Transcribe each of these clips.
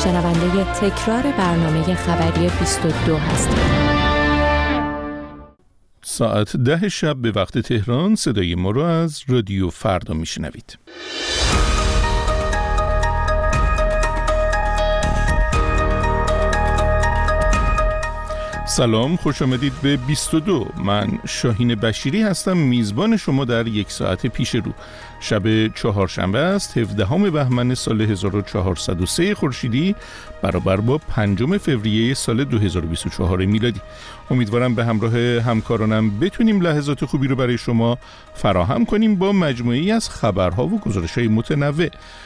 شنونده تکرار برنامه خبری 22 هستید. ساعت 10 شب به وقت تهران صدای ما رو از رادیو فردا میشنوید. سلام، خوش آمدید به 22. من شاهین بشیری هستم، میزبان شما در یک ساعت پیش رو. شب چهارشنبه است، 17 بهمن سال 1403 خورشیدی برابر با 5 فوریه سال 2024 میلادی. امیدوارم به همراه همکارانم بتونیم لحظات خوبی رو برای شما فراهم کنیم با مجموعه‌ای از خبرها و گزارش‌های متنوع.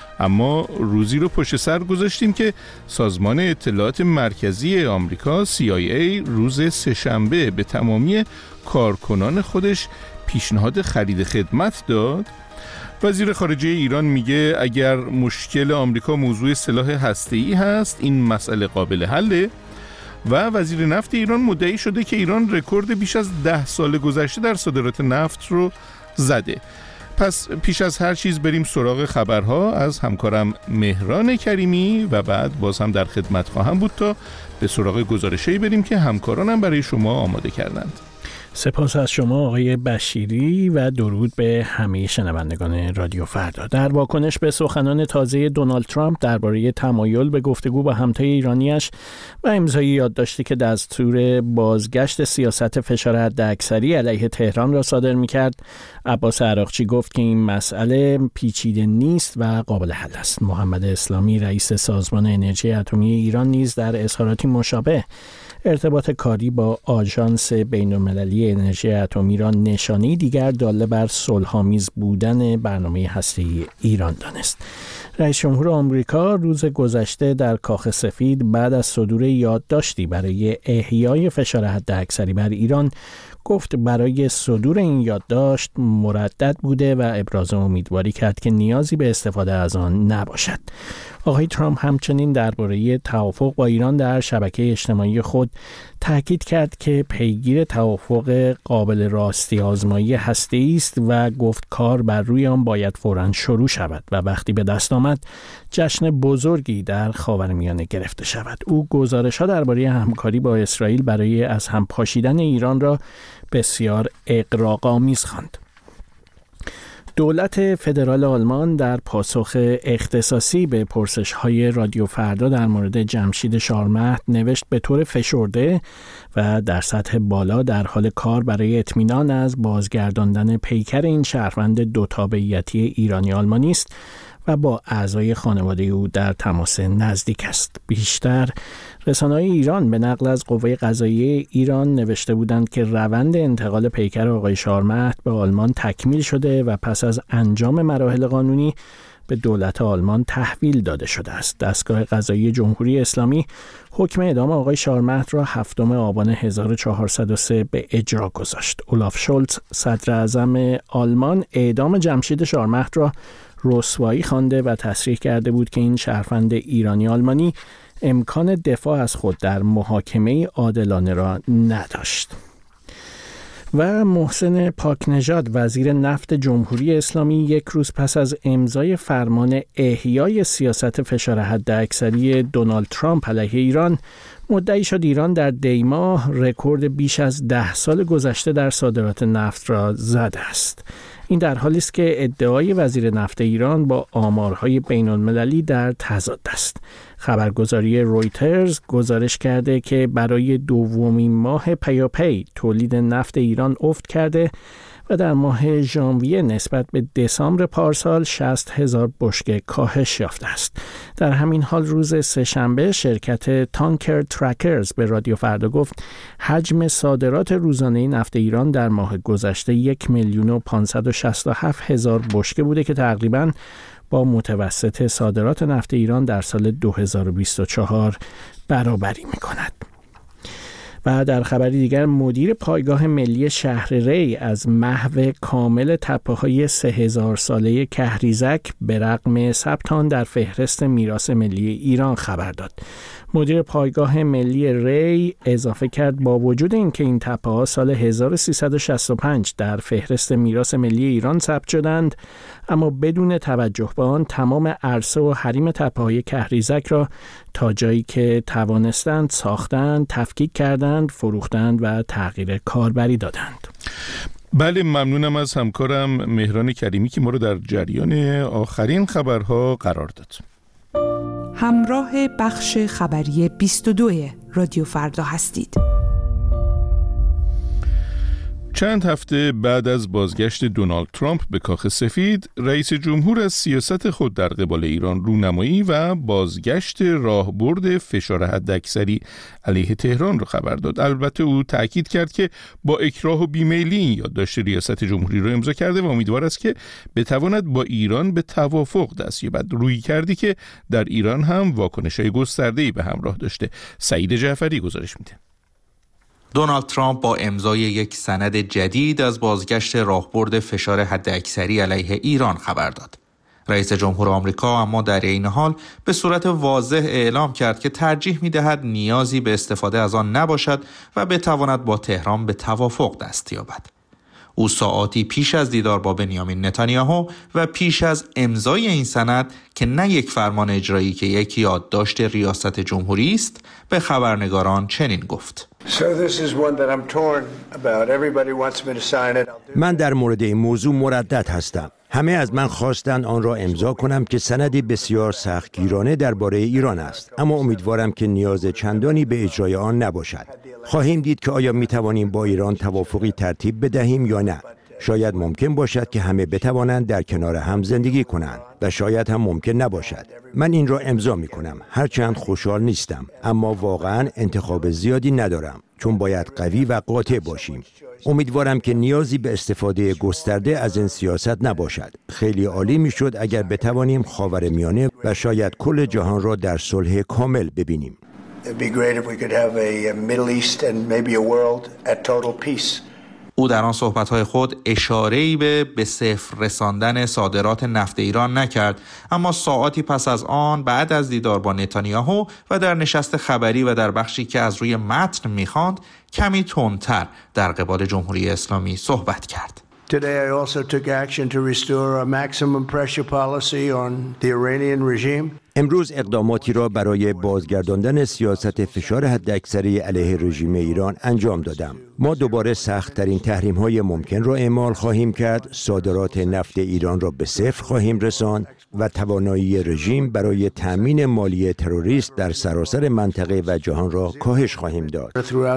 اما روزی رو پشت سر گذاشتیم که سازمان اطلاعات مرکزی آمریکا CIA روز سه‌شنبه به تمامی کارکنان خودش پیشنهاد خرید خدمت داد. وزیر خارجه ایران میگه اگر مشکل آمریکا موضوع سلاح هسته‌ای هست، این مسئله قابل حله. و وزیر نفت ایران مدعی شده که ایران رکورد بیش از 10 سال گذشته در صادرات نفت رو زده. پس پیش از هر چیز بریم سراغ خبرها از همکارم مهران کریمی و بعد باز هم در خدمت خواهم بود تا به سراغ گزارشی بریم که همکارانم برای شما آماده کردند. سپاس از شما آقای بشیری و درود به همه شنوندگان رادیو فردا. در واکنش به سخنان تازه دونالد ترامپ درباره تمایل به گفتگو با همتای ایرانیش و امضای یادداشتی که دستور بازگشت سیاست فشار حداکثری علیه تهران را صادر می‌کرد، عباس عراقچی گفت که این مسئله پیچیده نیست و قابل حل است. محمد اسلامی رئیس سازمان انرژی اتمی ایران نیز در اظهاراتی مشابه ارتباط کاری با آژانس بین‌المللی انرژی اتمی را نشانی دیگر داله بر صلح‌آمیز بودن برنامه هسته‌ای ایران دانست. رئیس جمهور آمریکا روز گذشته در کاخ سفید بعد از صدور یادداشتی برای احیای فشار حداکثری بر ایران گفت برای صدور این یادداشت مردد بوده و ابراز امیدواری کرد که نیازی به استفاده از آن نباشد. آقای ترامپ همچنین درباره توافق با ایران در شبکه اجتماعی خود تاکید کرد که پیگیر توافق قابل راستی آزمایی هسته‌ای است و گفت کار بر روی آن باید فوراً شروع شود و وقتی به دست آمد جشن بزرگی در خاورمیانه گرفته شود. او گزارش‌ها درباره همکاری با اسرائیل برای از هم پاشیدن ایران را بسیار اغراق‌آمیز خواند. دولت فدرال آلمان در پاسخ اختصاصی به پرسش‌های رادیو فردا در مورد جمشید شارمهد نوشت به طور فشرده و در سطح بالا در حال کار برای اطمینان از بازگرداندن پیکر این شهروند دو تابعیتی ایرانی آلمانی است و با اعضای خانواده او در تماس نزدیک است. بیشتر رسانه‌های ایران به نقل از قوه قضاییه ایران نوشته بودند که روند انتقال پیکر آقای شارمهد به آلمان تکمیل شده و پس از انجام مراحل قانونی به دولت آلمان تحویل داده شده است. دستگاه قضایی جمهوری اسلامی حکم اعدام آقای شارمهد را 7 آبان 1403 به اجرا گذاشت. اولاف شولتز صدر اعظم آلمان اعدام جمشید شارمهد را رسوایی خوانده و تصریح کرده بود که این شهروند ایرانی آلمانی امکان دفاع از خود در محاکمه عادلانه را نداشت. و محسن پاکنژاد وزیر نفت جمهوری اسلامی یک روز پس از امضای فرمان احیای سیاست فشار حداکثری دونالد ترامپ علیه ایران مدعی شد ایران در دی‌ماه رکورد بیش از 10 سال گذشته در صادرات نفت را زده است. این در حالی است که ادعای وزیر نفت ایران با آمارهای بین‌المللی در تضاد است. خبرگزاری رویترز گزارش کرده که برای دومین ماه پیاپی تولید نفت ایران افت کرده و در ماه ژانویه نسبت به دسامبر پارسال 60,000 بشکه کاهش یافته است. در همین حال روز سه‌شنبه شرکت تانکر ترکرز به رادیو فردا گفت حجم صادرات روزانه نفت ایران در ماه گذشته 1,567,000 بشکه بوده که تقریباً با متوسط صادرات نفت ایران در سال 2024 برابری می‌کند. و در خبری دیگر مدیر پایگاه ملی شهر ری از محو کامل تپه‌های 3000 ساله کهریزک به رغم ثبت آن در فهرست میراث ملی ایران خبر داد. مدیر پایگاه ملی ری اضافه کرد با وجود اینکه این تپه‌ها سال 1365 در فهرست میراث ملی ایران ثبت شدند، اما بدون توجه به آن تمام عرصه و حریم تپه‌های کهریزک را تا جایی که توانستند ساختند، تفکیک کردند، فروختند و تغییر کاربری دادند. بله، ممنونم از همکارم مهران کریمی که ما رو در جریان آخرین خبرها قرار داد. همراه بخش خبری 22 رادیو فردا هستید. چند هفته بعد از بازگشت دونالد ترامپ به کاخ سفید، رئیس جمهور از سیاست خود در قبال ایران رونمایی و بازگشت راهبرد فشار حداکثری علیه تهران را خبر داد. البته او تأکید کرد که با اکراه و بیمیلی این یادداشت ریاست جمهوری را امضا کرده و امیدوار است که بتواند با ایران به توافق دست یابد. روی کردی که در ایران هم واکنش‌های گسترده‌ای به همراه داشته. سعید جعفری گزارش میده. دونالد ترامپ با امضای یک سند جدید از بازگشت راهبرد فشار حداکثری علیه ایران خبر داد. رئیس جمهور آمریکا اما در این حال به صورت واضح اعلام کرد که ترجیح می‌دهد نیازی به استفاده از آن نباشد و بتواند با تهران به توافق دست یابد. او ساعاتی پیش از دیدار با بنیامین نتانیاهو و پیش از امضای این سند که نه یک فرمان اجرایی که یک یادداشت ریاست جمهوری است، به خبرنگاران چنین گفت: من در مورد این موضوع مردد هستم. همه از من خواستند آن را امضا کنم که سندی بسیار سختگیرانه درباره ایران است، اما امیدوارم که نیاز چندانی به اجرای آن نباشد. خواهیم دید که آیا می توانیم با ایران توافقی ترتیب بدهیم یا نه. شاید ممکن باشد که همه بتوانند در کنار هم زندگی کنند و شاید هم ممکن نباشد. من این را امضا می کنم، هرچند خوشحال نیستم، اما واقعا انتخاب زیادی ندارم، چون باید قوی و قاطع باشیم. امیدوارم که نیازی به استفاده گسترده از این سیاست نباشد. خیلی عالی می شد اگر بتوانیم خاورمیانه و شاید کل جهان را در صلح کامل ببینیم. او در آن صحبت‌های خود اشاره‌ای به صفر رساندن صادرات نفت ایران نکرد، اما ساعاتی پس از آن بعد از دیدار با نتانیاهو و در نشست خبری و در بخشی که از روی متن می‌خواند کمی تندتر در قبال جمهوری اسلامی صحبت کرد. Today I also took action to restore a maximum pressure policy on the Iranian regime. امروز اقداماتی را برای بازگرداندن سیاست فشار حداکثری علیه رژیم ایران انجام دادم. ما دوباره سخت‌ترین تحریم‌های ممکن را اعمال خواهیم کرد، صادرات نفت ایران را به صفر خواهیم رساند و توانایی رژیم برای تأمین مالی تروریست در سراسر منطقه و جهان را کاهش خواهیم داد.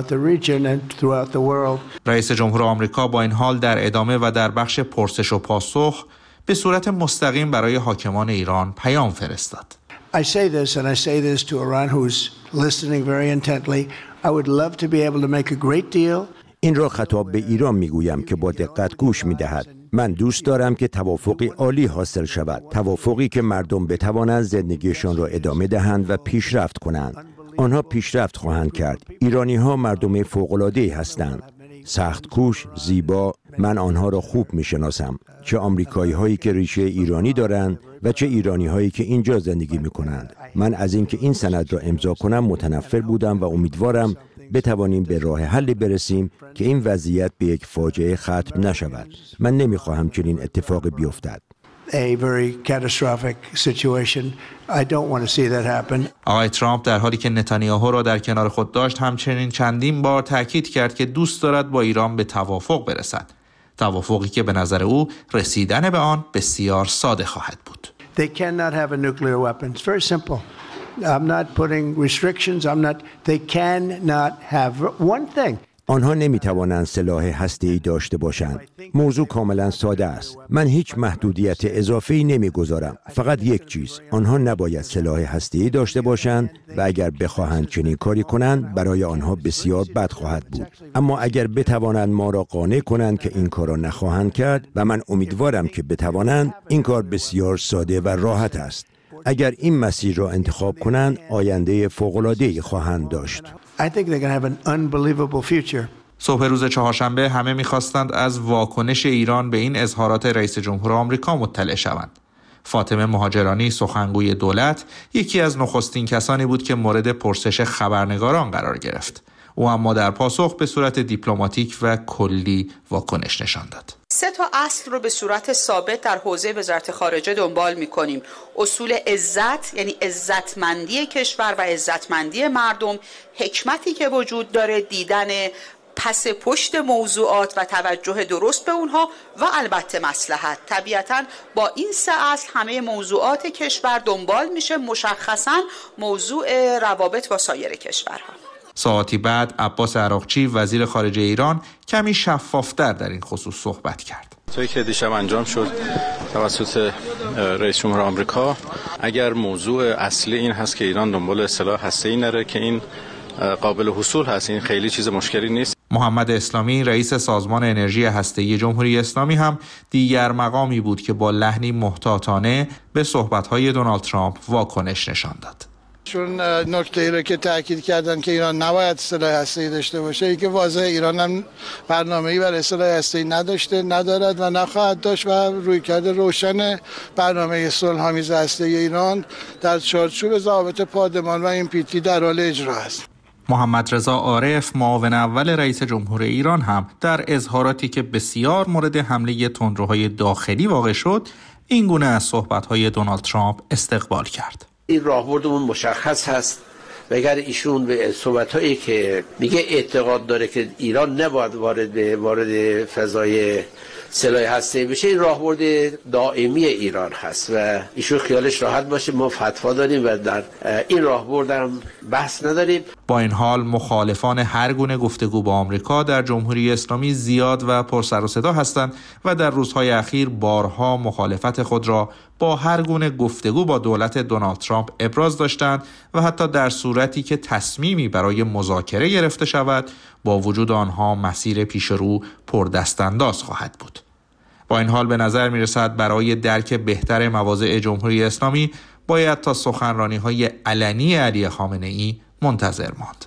رئیس جمهور آمریکا با این حال در ادامه و در بخش پرسش و پاسخ به صورت مستقیم برای حاکمان ایران پیام فرستاد. I say this and I say this to Iran who's listening very intently. I would love to be able to make a great deal. این را خطاب به ایران میگویم که با دقت گوش میدهد. من دوست دارم که توافقی عالی حاصل شود. توافقی که مردم بتوانند زندگیشان را ادامه دهند و پیشرفت کنند. آنها پیشرفت خواهند کرد. ایرانی ها مردم فوق‌العاده‌ای هستند. سخت کوش، زیبا، من آنها را خوب میشناسم. چه آمریکایی هایی که ریشه ایرانی دارند و چه ایرانی هایی که اینجا زندگی میکنند. من از اینکه این سند را امضا کنم متنفر بودم و امیدوارم بتوانیم به راه حلی برسیم که این وضعیت به یک فاجعه ختم نشود. من نمیخواهم چنین اتفاقی بیفتد. A very catastrophic situation. I don't want to see that happen. آقای ترامپ در حالی که نتانیاهو را در کنار خود داشت همچنین چندین بار تاکید کرد که دوست دارد با ایران به توافق برسد. توافقی که به نظر او رسیدن به آن بسیار ساده خواهد بود. They cannot have a nuclear weapon. It's very simple. I'm not putting restrictions. They cannot have one thing. آنها نمیتوانند سلاح هسته‌ای داشته باشند. موضوع کاملا ساده است. من هیچ محدودیت اضافه‌ای نمیگذارم. فقط یک چیز. آنها نباید سلاح هسته‌ای داشته باشند و اگر بخواهند چنین کاری کنند برای آنها بسیار بد خواهد بود. اما اگر بتوانند ما را قانع کنند که این کار را نخواهند کرد و من امیدوارم که بتوانند، این کار بسیار ساده و راحت است. اگر این مسیر را انتخاب کنند آینده فوق‌العاده‌ای خواهند داشت. I think they're going to have an unbelievable future. صبح روز چهارشنبه همه می‌خواستند از واکنش ایران به این اظهارات رئیس جمهور آمریکا مطلع شوند. فاطمه مهاجرانی سخنگوی دولت یکی از نخستین کسانی بود که مورد پرسش خبرنگاران قرار گرفت. او اما در پاسخ به صورت دیپلماتیک و کلی واکنش نشان داد. 3 اصل رو به صورت ثابت در حوزه وزارت خارجه دنبال می‌کنیم. اصول عزت، یعنی عزتمندی کشور و عزتمندی مردم، حکمتی که وجود داره، دیدن پس پشت موضوعات و توجه درست به اونها و البته مصلحت. طبیعتاً با این 3 اصل همه موضوعات کشور دنبال میشه، مشخصاً موضوع روابط با سایر کشورها. ساعتی بعد عباس عراقچی وزیر خارجه ایران کمی شفافتر در این خصوص صحبت کرد. طوری که دیشب انجام شد توسط رئیس جمهور آمریکا، اگر موضوع اصلی این هست که ایران دنبال سلاح هسته‌ای نره که این قابل حصول هست، این خیلی چیز مشکلی نیست. محمد اسلامی رئیس سازمان انرژی هسته‌ای جمهوری اسلامی هم دیگر مقامی بود که با لحنی محتاطانه به صحبت‌های دونالد ترامپ واکنش نشان داد. چون نکته‌ای رو که تاکید کردن که ایران نباید سلاح هسته‌ای داشته باشه، ای که واضحه ایران هم برنامه‌ای برای سلاح هسته‌ای نداشته، ندارد و نخواهد داشت و رویکرد روشن برنامه صلح‌آمیز هسته‌ای ایران در چارچوب ضوابط پادمان و NPT در حال اجرا است. محمد رضا عارف معاون اول رئیس جمهور ایران هم در اظهاراتی که بسیار مورد حمله تندروهای داخلی واقع شد، این گونه از صحبت‌های دونالد ترامپ استقبال کرد. این راهبردمون مشخص هست و اگر ایشون به صحبت‌هایی که میگه اعتقاد داره که ایران نباید وارد فضای سلاح هسته‌ای بشه، این راهبرد دائمی ایران هست و ایشون خیالش راحت باشه، ما فتوا داریم و در این راهبرد هم بحث نداریم. با این حال مخالفان هر گونه گفتگو با آمریکا در جمهوری اسلامی زیاد و پر سر و صدا هستند و در روزهای اخیر بارها مخالفت خود را با هر گونه گفتگو با دولت دونالد ترامپ ابراز داشتند و حتی در صورتی که تصمیمی برای مذاکره گرفته شود، با وجود آنها مسیر پیش رو پردستانداز خواهد بود. با این حال به نظر می رسد برای درک بهتر مواضع جمهوری اسلامی باید تا سخنرانی‌های علنی علی خامنه‌ای منتظر ماند.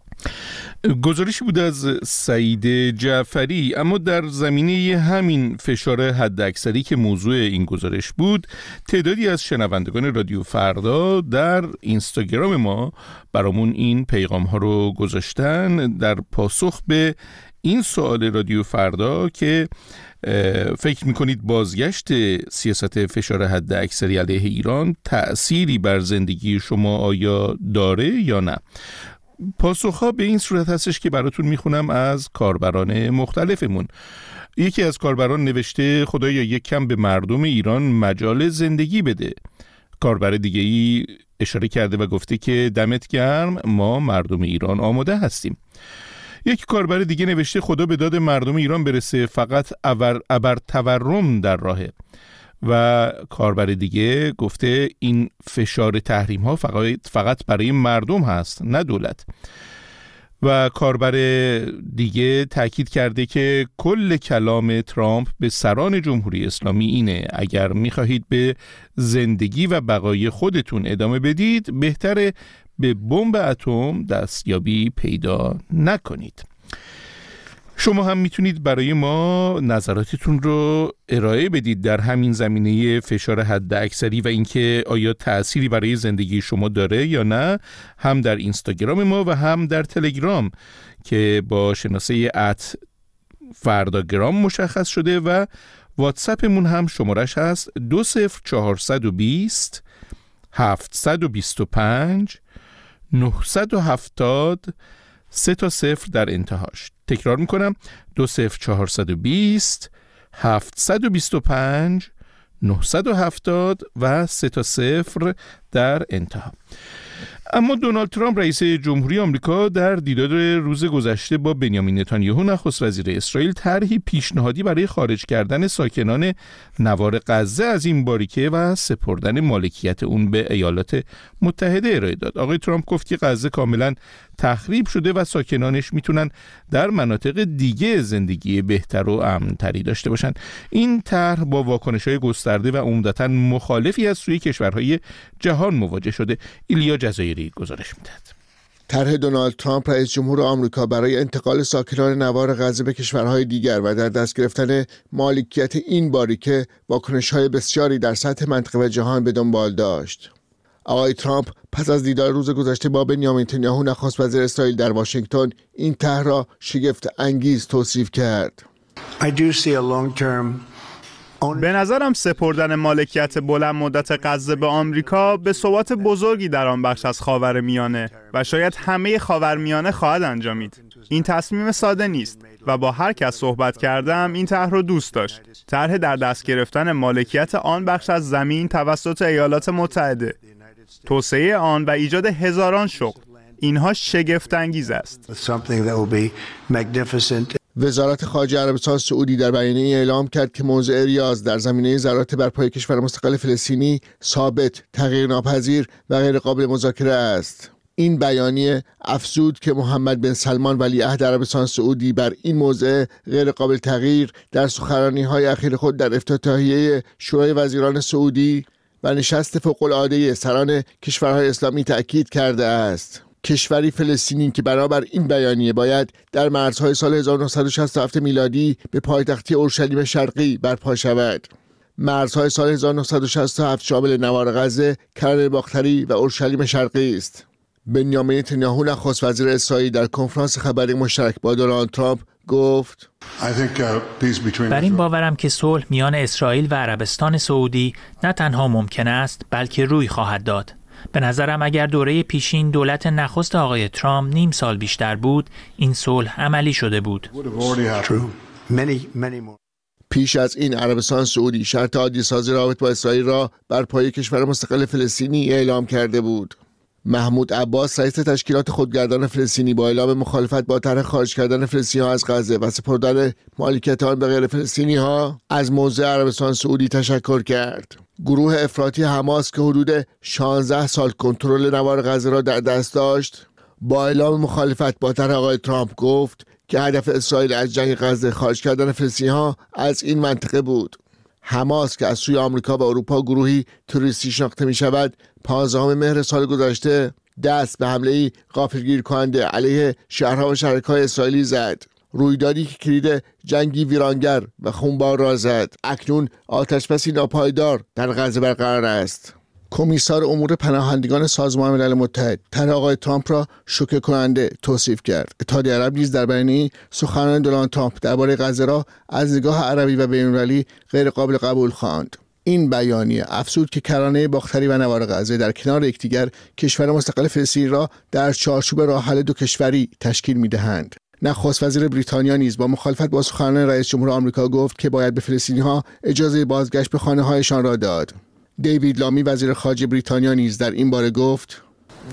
گزارشی بود از سعید جعفری. اما در زمینه همین فشار حداکثری که موضوع این گزارش بود، تعدادی از شنوندگان رادیو فردا در اینستاگرام ما برامون این پیغام ها رو گذاشتن در پاسخ به این سوال رادیو فردا که فکر میکنید بازگشت سیاست فشار حداکثری علیه ایران تأثیری بر زندگی شما آیا داره یا نه؟ پاسخها به این صورت هستش که براتون میخونم از کاربران مختلفمون. یکی از کاربران نوشته خدایا یک کم به مردم ایران مجال زندگی بده. کاربر دیگه ای اشاره کرده و گفته که دمت گرم، ما مردم ایران آماده هستیم. یک کاربر دیگه نوشته خدا به داد مردم ایران برسه، فقط ابر تورم در راهه. و کاربر دیگه گفته این فشار تحریم ها فقط برای مردم هست نه دولت. و کاربر دیگه تاکید کرده که کل کلام ترامپ به سران جمهوری اسلامی اینه اگر میخواهید به زندگی و بقای خودتون ادامه بدید بهتره به بمب اتم دستیابی پیدا نکنید. شما هم میتونید برای ما نظراتتون رو ارائه بدید در همین زمینه فشار حداکثری و اینکه آیا تأثیری برای زندگی شما داره یا نه، هم در اینستاگرام ما و هم در تلگرام که با شناسه @فرداگرام مشخص شده و واتساپمون هم شمارش هست 20420 725 970 3 در انتهاش. تکرار میکنم 20420 725 970 و 3 در انتها. اما دونالد ترامپ رئیس جمهوری آمریکا در دیدار روز گذشته با بنیامین نتانیاهو نخست وزیر اسرائیل طرحی پیشنهادی برای خارج کردن ساکنان نوار غزه از این باریکه و سپردن مالکیت اون به ایالات متحده ارائه داد. آقای ترامپ گفت که غزه کاملا تخریب شده و ساکنانش میتونن در مناطق دیگه زندگی بهتر و امن‌تری داشته باشن. این طرح با واکنش‌های گسترده و عمدتاً مخالفی از سوی کشورهای جهان مواجه شده. ایلیا جزایری گزارش میدهد. طرح دونالد ترامپ رئیس جمهور آمریکا برای انتقال ساکنان نوار غزه به کشورهای دیگر و در دست گرفتن مالکیت این باریکه واکنش‌های بسیاری در سطح منطقه و جهان به دنبال داشت. آقای ترامپ پس از دیدار روز گذشته با بنیامین نتانیاهو نخست وزیر اسرائیل در واشنگتن این طرح را شگفت انگیز توصیف کرد. به نظرم سپردن مالکیت بلند مدت غزه به آمریکا به ثبات بزرگی در آن بخش از خاورمیانه و شاید همه خاورمیانه خواهد انجامید. این تصمیم ساده نیست و با هر کس صحبت کردم این طرح را دوست داشت. طرح در دست گرفتن مالکیت آن بخش از زمین توسط ایالات متحده، توسعه آن و ایجاد هزاران شغل، اینها شگفت انگیز است. وزارت خارجه عربستان سعودی در بیانیه اعلام کرد که موضع ریاض در زمینه ضرورت برپای کشور مستقل فلسطینی ثابت، تغییرناپذیر و غیر قابل مذاکره است. این بیانیه افزود که محمد بن سلمان ولیعهد عربستان سعودی بر این موضع غیر قابل تغییر در سخنرانی‌های اخیر خود در افتتاحیه شورای وزیران سعودی و نشست فوق‌العاده سران کشورهای اسلامی تأکید کرده است. کشوری فلسطینی که بنابر این بیانیه باید در مرزهای سال 1967 میلادی به پایتختی اورشلیم شرقی برپا شود. مرزهای سال 1967 شامل نوار غزه، کرانه باختری و اورشلیم شرقی است. بنیامین نتانیاهو نخست وزیر اسرائیل در کنفرانس خبری مشترک با دونالد ترامپ گفت: بر این باورم که صلح میان اسرائیل و عربستان سعودی نه تنها ممکن است بلکه روی خواهد داد. به نظرم اگر دوره پیشین دولت نخست آقای ترامپ نیم سال بیشتر بود، این صلح عملی شده بود. پیش از این عربستان سعودی شرط عادی سازی رابط با اسرائیل را بر پایه کشور مستقل فلسطینی اعلام کرده بود. محمود عباس رئیس تشکیلات خودگردان فلسطینی با اعلام مخالفت با طرح خارج کردن فلسطینی‌ها از غزه و سپردن مالکیت آن به غیر فلسطینی‌ها از موضع عربستان سعودی تشکر کرد. گروه افراطی حماس که حدود 16 سال کنترل نوار غزه را در دست داشت، با اعلام مخالفت با طرح آقای ترامپ گفت که هدف اسرائیل از جنگ غزه خارج کردن فلسطینی‌ها از این منطقه بود. حماس که از سوی آمریکا و اروپا گروهی توریستی شناخته می شود، 15 مهر سال گذشته دست به حمله‌ای غافلگیر کننده علیه شهرها و شهرک‌های اسرائیلی زد. رویدادی که کلید جنگی ویرانگر و خونبار را زد. اکنون آتشبسی ناپایدار در غزه برقرار است. کمیسار امور پناهندگان سازمان ملل متحد طرح آقای ترامپ را شوکه کننده توصیف کرد. اتحادیه عرب نیز در بیانیه سخنان دونالد ترامپ درباره غزه را از نگاه عربی و بین‌المللی غیر قابل قبول خواند. این بیانیه افزود که کرانه باختری و نوار غزه در کنار یکدیگر کشور مستقل فلسطین را در چارچوب راه حل دو کشوری تشکیل می‌دهند. نخست وزیر بریتانیا نیز با مخالفت با سخنان رئیس جمهور آمریکا گفت که باید به فلسطینی‌ها اجازه بازگشت به خانه‌هایشان را داد. دیوید لامی وزیر خارجه بریتانیا نیز در این باره گفت: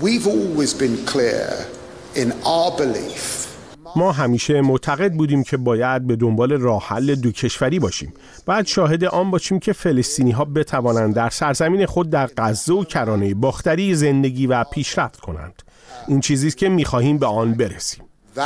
ما همیشه معتقد بودیم که باید به دنبال راه حل دو کشوری باشیم. باید شاهد آن باشیم که فلسطینی‌ها بتوانند در سرزمین خود در غزه و کرانه باختری زندگی و پیشرفت کنند. این چیزی است که می‌خواهیم به آن برسیم.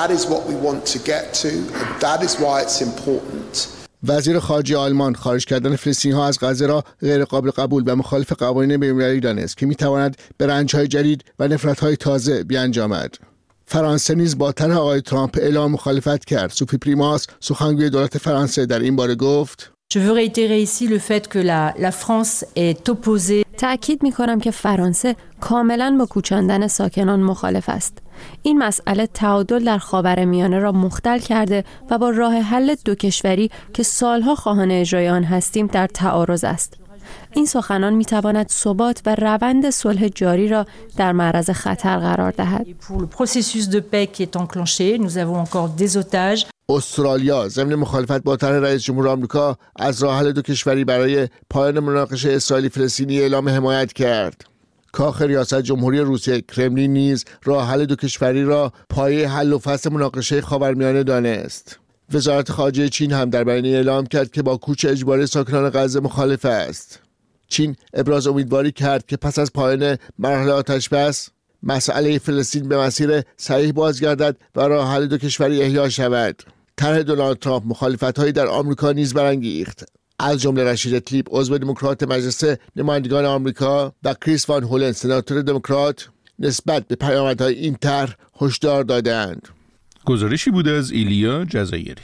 وزیر خارجه آلمان خارج کردن فلسطینی‌ها از غزه را غیر قابل قبول و مخالف قوانین بین‌المللی دانست که می‌تواند به رنج‌های جدید و نفرت‌های تازه بیانجامد. فرانسه نیز با طرح آقای ترامپ اعلام مخالفت کرد. سوفی پریماس سخنگوی دولت فرانسه در این باره گفت: تأکید می‌کنم که فرانسه کاملاً با کوچاندن ساکنان مخالف است. این مسئله تعادل در خاورمیانه را مختل کرده و با راه حل دو کشوری که سالها خواهان اجرای آن هستیم در تعارض است. این سخنان می‌تواند ثبات و روند صلح جاری را در معرض خطر قرار دهد. استرالیا ضمن مخالفت با طرح رئیس جمهور آمریکا از راه حل دو کشوری برای پایان مناقشه اسرائیلی فلسطینی اعلام حمایت کرد. کاخ ریاست جمهوری روسیه کرملین نیز راه حل دو کشوری را پایه حل و فصل مناقشه خاورمیانه دانست. وزارت خارجه چین هم در بیانیه اعلام کرد که با کوچ اجباری ساکنان غزه مخالف است. چین ابراز امیدواری کرد که پس از پایان مرحله آتشبس مسئله فلسطین به مسیر صحیح بازگردد و راه حل دو کشوری احیا شود. طرح دونالد ترامپ مخالفت‌هایی در آمریکا نیز برانگیخت. از جمله رشید تلیپ عضو دموکرات مجلس نمایندگان آمریکا و کریس وان هولن سناتور دموکرات نسبت به پیامدهای این طرح هشدار دادند. گزارشی بوده از ایلیا جزایری.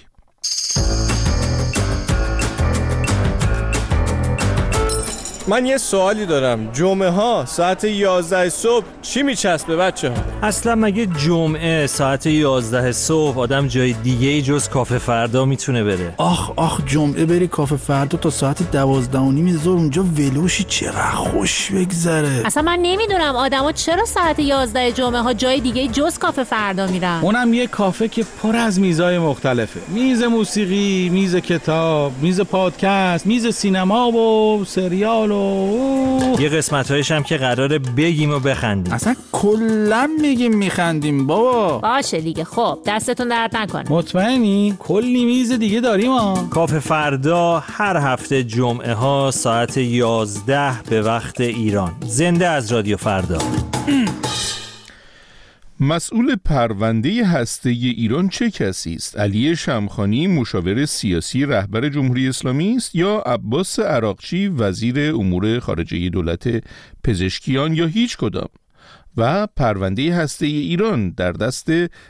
من یه سوالی دارم. جمعه ها ساعت 11 صبح چی میچسبه بچه ها؟ اصلا مگه جمعه ساعت 11 صبح آدم جای دیگه جز کافه فردا میتونه بره؟ آخ جمعه بری کافه فردا تا ساعت 12:30 ظهر اونجا ولوشی چقدر خوش بگذره. اصلا من نمیدونم آدما چرا ساعت 11 جمعه ها جای دیگه جز کافه فردا میرن. اونم یه کافه که پر از میزای مختلفه. میز موسیقی، میز کتاب، میز پادکست، میز سینما و سریال یه قسمت‌هایش هم که قراره بگیم و بخندیم. اصلا کلا میگیم میخندیم بابا. باشه دیگه. خب دستتون درد نکنه. مطمئنی؟ کلی میز دیگه داریم ها. کافه فردا هر هفته جمعه ها ساعت 11 به وقت ایران. زنده از رادیو فردا. مسئول پرونده هسته ایران چه کسی است؟ علی شمخانی مشاور سیاسی رهبر جمهوری اسلامی است یا عباس عراقچی وزیر امور خارجه دولت پزشکیان یا هیچ کدام؟ و پرونده هسته ایران در دست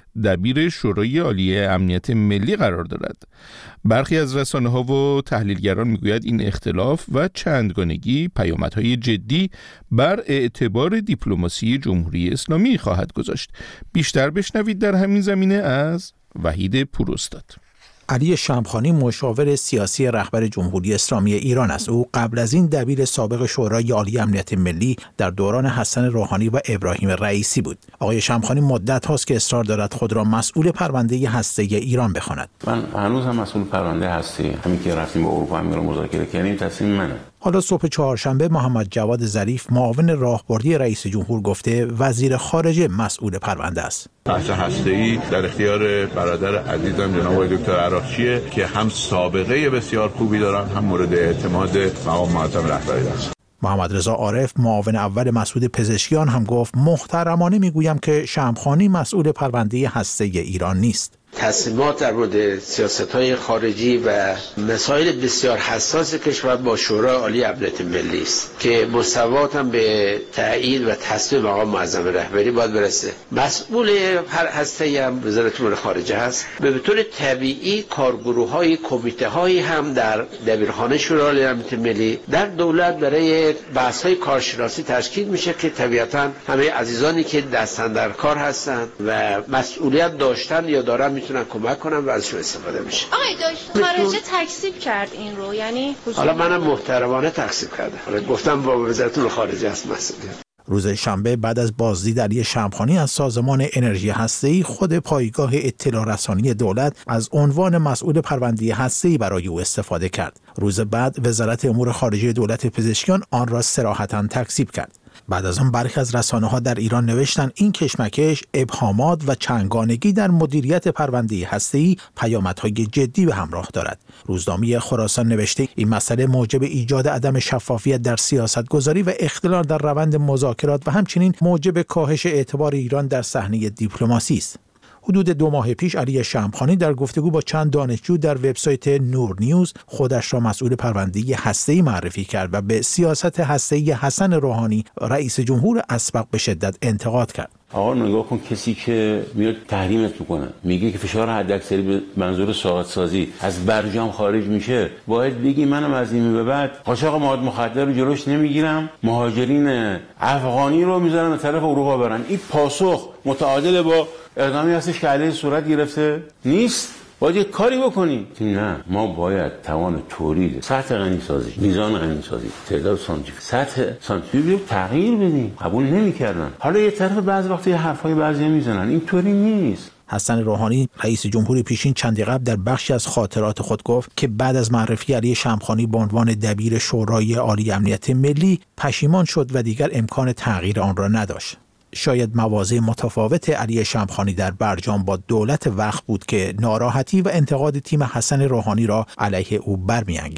دبیر شورای عالی امنیت ملی قرار دارد. برخی از رسانه‌ها و تحلیلگران میگوید این اختلاف و چندگانگی پیامدهای جدی بر اعتبار دیپلماسی جمهوری اسلامی خواهد گذاشت. بیشتر بشنوید در همین زمینه از وحید پوراستاد. علی شمخانی مشاور سیاسی رهبر جمهوری اسلامی ایران است. او قبل از این دبیر سابق شورای عالی امنیت ملی در دوران حسن روحانی و ابراهیم رئیسی بود. آقای شمخانی مدت هاست که اصرار دارد خود را مسئول پرونده هسته ایران بخواند. من هنوز هم مسئول پرونده هسته، همین که رفتیم با اروپا هم مذاکره کردیم تصمیم منه. حالا صبح چهارشنبه محمد جواد ظریف معاون راهبردی رئیس جمهور گفته وزیر خارجه مسئول پرونده است. بحث هسته‌ای در اختیار برادر عزیزم جناب دکتر عراقچیه که هم سابقه بسیار خوبی دارن، هم مورد اعتماد مقام معظم رهبری است. محمد رضا عارف معاون اول مسعود پزشکیان هم گفت محترمانه میگویم که شمخانی مسئول پرونده هسته ایران نیست. تصمیمات در مورد سیاست‌های خارجی و مسائل بسیار حساس کشور با شورای عالی امنیت ملی است که مستوات هم به تایید و تصویب مقام معظم رهبری باید برسه. مسئول هر هسته هم وزارت امور خارجه هست. به طور طبیعی کارگروه‌های کمیته‌هایی هم در دبیرخانه شورای عالی امنیت ملی در دولت برای بحث‌های کارشناسی تشکیل میشه که طبیعتاً همه عزیزانی که دستن در کار هستند و مسئولیت داشتن یا دارن میتونن کمک کنن و ازشون استفاده میشه. آقای دکتر خارجه تکذیب کرد این رو، یعنی حالا منم محترمانه تکذیب کردم. حالا گفتم با وزارت امور خارجه است مسئولیت. روز شنبه بعد از بازدید علی شمخانی از سازمان انرژی هسته‌ای خود پایگاه اطلاع رسانی دولت از عنوان مسئول پرونده هسته‌ای برای او استفاده کرد. روز بعد وزارت امور خارجه دولت پزشکیان آن را صراحتاً تکذیب کرد. بعد از آن برخی از رسانه‌ها در ایران نوشتند این کشمکش، ابهامات و چنگانگی در مدیریت پرونده هسته‌ای پیامدهای جدی به همراه دارد. روزنامه خراسان نوشته این مسئله موجب ایجاد عدم شفافیت در سیاست‌گذاری و اختلال در روند مذاکرات و همچنین موجب کاهش اعتبار ایران در صحنه دیپلماسی است. حدود 2 ماه پیش علی شمخانی در گفتگو با چند دانشجو در وبسایت نور نیوز خودش را مسئول پرونده هسته‌ای معرفی کرد و به سیاست هسته‌ای حسن روحانی رئیس جمهور اسبق به شدت انتقاد کرد. آقا نگاه کن، کسی که میاد تحریمت میکنه، میگه که فشار حداکثری به منظور ساعت سازی از برجام خارج میشه، باید بگی منم از این به بعد قاچاق مواد مخدر رو جلوش نمیگیرم، مهاجرین افغانی رو میذارم به طرف اروپا برن. این پاسخ متعادل با اقدامی هستش که علیه صورت گرفته نیست. باید یک کاری بکنیم. نه، ما باید توان تولید، سطح غنیسازی، میزان غنیسازی، تعداد سانتریفیوژ، سطح سانتریفیوژ تغییر بدیم. قبول نمی‌کردن. حالا یه طرف بعضی وقتی حرفای بعضی میزنن. اینطوری نیست. حسن روحانی رئیس جمهور پیشین چندی قبل در بخشی از خاطرات خود گفت که بعد از معرفی علی شمخانی به عنوان دبیر شورای عالی امنیت ملی پشیمان شد و دیگر امکان تغییر آن را نداشت. شاید مواضع متفاوت علی شمخانی در برجام با دولت وقت بود که ناراحتی و انتقاد تیم حسن روحانی را علیه او برمیانگیخت.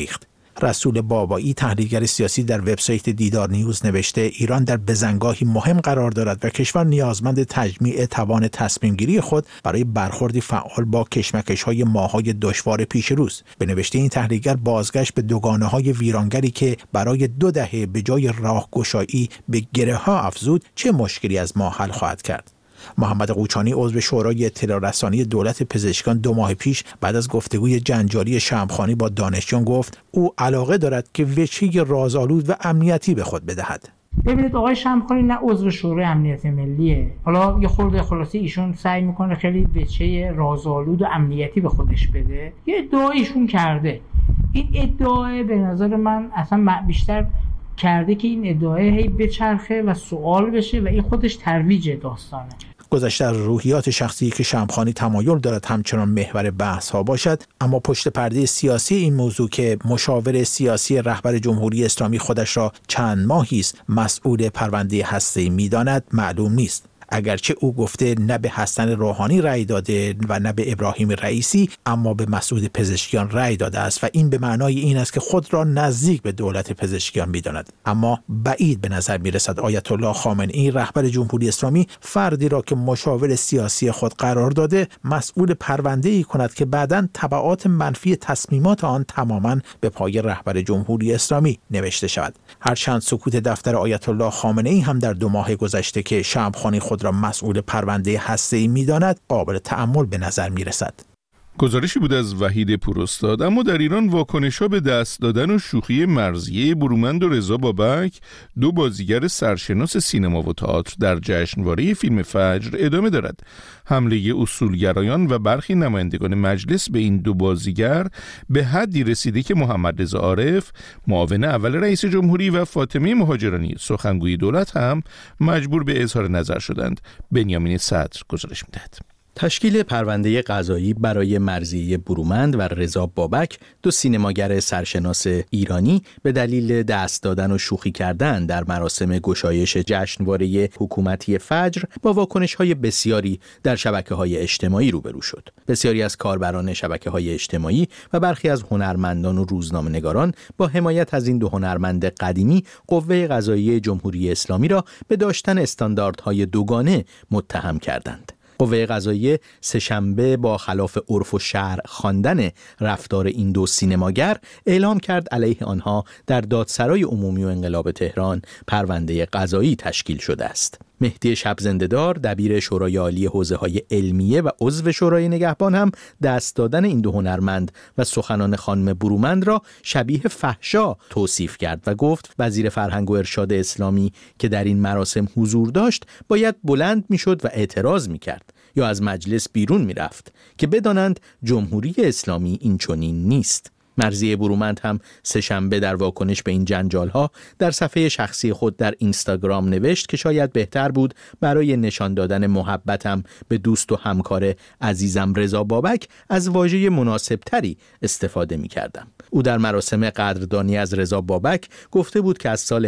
رسول بابایی تحلیلگر سیاسی در وبسایت دیدار نیوز نوشته ایران در بزنگاهی مهم قرار دارد و کشور نیازمند تجمیع توان تصمیم گیری خود برای برخوردی فعال با کشمکش‌های ماه‌های دشوار پیش روست. به نوشته این تحلیلگر بازگشت به دوگانه‌های ویرانگری که برای 2 دهه به جای راهگشایی به گره‌ها افزود چه مشکلی از ما حل خواهد کرد. محمد قوچانی عضو شورای اطلاع رسانی دولت پزشکان 2 ماه پیش بعد از گفتگوی جنجالی شمخانی با دانشجویان گفت او علاقه دارد که وجهی رازآلود و امنیتی به خود بدهد. ببینید آقای شمخانی نه عضو شورای امنیت ملیه، حالا یه خورده خلاصی ایشون سعی میکنه خیلی وجهه رازآلود و امنیتی به خودش بده. یه ادعا ایشون کرده، این ادعا به نظر من اصلا بیشتر کرده که این ادعا هی بچرخه و سوال بشه و این خودش ترویج داستانه. گذشته از روحیات شخصی که شمخانی تمایل دارد همچنان محور بحث ها باشد، اما پشت پرده سیاسی این موضوع که مشاور سیاسی رهبر جمهوری اسلامی خودش را چند ماهی است مسئول پرونده هسته‌ای می‌داند معلوم نیست. اگرچه او گفته نه به حسن روحانی رأی داده و نه به ابراهیم رئیسی، اما به مسعود پزشکیان رأی داده است و این به معنای این است که خود را نزدیک به دولت پزشکیان می‌داند. اما بعید به نظر می‌رسد آیت الله خامنه‌ای رهبر جمهوری اسلامی فردی را که مشاور سیاسی خود قرار داده مسئول پرونده‌ای کند که بعداً تبعات منفی تصمیمات آن تماماً به پای رهبر جمهوری اسلامی نوشته شود. هرچند سکوت دفتر آیت الله خامنه‌ای هم در 2 ماه گذشته که شمخانی خود را مسئول پرونده هسته‌ای می‌داند قابل تأمل به نظر می‌رسد. گزارشی بود از وحید پوراستاد. اما در ایران واکنش‌ها به دست دادن و شوخی مرضیه برومند و رضا بابک، 2 بازیگر سرشناس سینما و تئاتر در جشنواره فیلم فجر ادامه دارد. حمله اصولگرایان و برخی نمایندگان مجلس به این 2 بازیگر به حدی رسیده که محمد رضا عارف، معاون اول رئیس جمهوری، و فاطمه مهاجرانی، سخنگوی دولت، هم مجبور به اظهار نظر شدند. بنیامین صدر گزارش می‌دهد. تشکیل پرونده قضایی برای مرضیه برومند و رضا بابک، 2 سینماگر سرشناس ایرانی، به دلیل دست دادن و شوخی کردن در مراسم گشایش جشنواره حکومتی فجر با واکنش‌های بسیاری در شبکه‌های اجتماعی روبرو شد. بسیاری از کاربران شبکه‌های اجتماعی و برخی از هنرمندان و روزنامه‌نگاران با حمایت از این 2 هنرمند قدیمی قوه قضاییه جمهوری اسلامی را به داشتن استانداردهای دوگانه متهم کردند. قوه قضاییه سه‌شنبه با خلاف عرف و شرع خواندن رفتار این 2 سینماگر اعلام کرد علیه آنها در دادسرای عمومی و انقلاب تهران پرونده قضایی تشکیل شده است. مهدی شب‌زنده‌دار، دبیر شورای عالی حوزه‌های علمیه و عضو شورای نگهبان، هم دست دادن این 2 هنرمند و سخنان خانم برومند را شبیه فحشا توصیف کرد و گفت وزیر فرهنگ و ارشاد اسلامی که در این مراسم حضور داشت باید بلند میشد و اعتراض میکرد یا از مجلس بیرون میرفت که بدانند جمهوری اسلامی این چنین نیست. مرضیه برومند هم سه‌شنبه در واکنش به این جنجال‌ها در صفحه شخصی خود در اینستاگرام نوشت که شاید بهتر بود برای نشان دادن محبتم به دوست و همکار عزیزم رضا بابک از واژه مناسبتری استفاده می‌کردم. او در مراسم قدردانی از رضا بابک گفته بود که از سال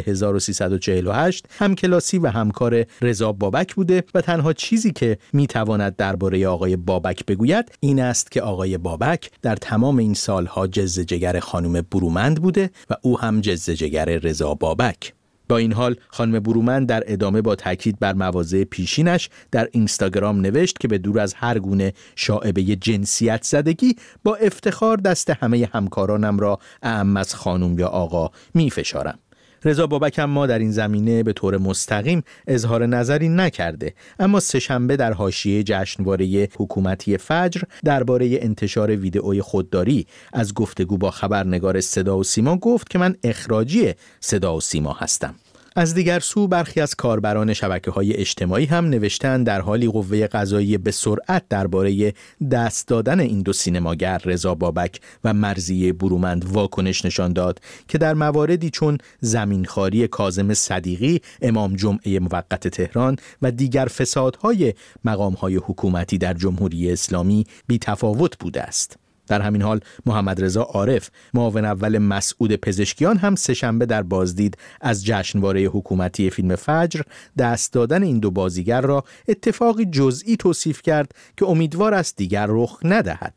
1348 همکلاسی و همکار رضا بابک بوده و تنها چیزی که می‌تواند درباره آقای بابک بگوید این است که آقای بابک در تمام این سالها جز جگر خانم برومند بوده و او هم جز جگر رضا بابک. با این حال خانم برومند در ادامه با تاکید بر مواضع پیشینش در اینستاگرام نوشت که به دور از هر گونه شائبه جنسیت زدگی با افتخار دست همه همکارانم را اعم از خانم یا آقا می فشارم. رضا بابک اما در این زمینه به طور مستقیم اظهار نظری نکرده، اما سه‌شنبه در حاشیه جشنواره حکومتی فجر درباره انتشار ویدئوی خودداری از گفتگو با خبرنگار صدا و سیما گفت که من اخراجی صدا و سیما هستم. از دیگر سو برخی از کاربران شبکه‌های اجتماعی هم نوشتند در حالی قوه قضاییه به سرعت درباره دست دادن این 2 سینماگر رضا بابک و مرضیه برومند واکنش نشان داد که در مواردی چون زمینخواری کاظم صدیقی امام جمعه موقت تهران و دیگر فسادهای مقام‌های حکومتی در جمهوری اسلامی بی‌تفاوت بوده است. در همین حال محمد رضا عارف، معاون اول مسعود پزشکیان، هم سه‌شنبه در بازدید از جشنواره حکومتی فیلم فجر دست دادن این 2 بازیگر را اتفاقی جزئی توصیف کرد که امیدوار است دیگر رخ ندهد.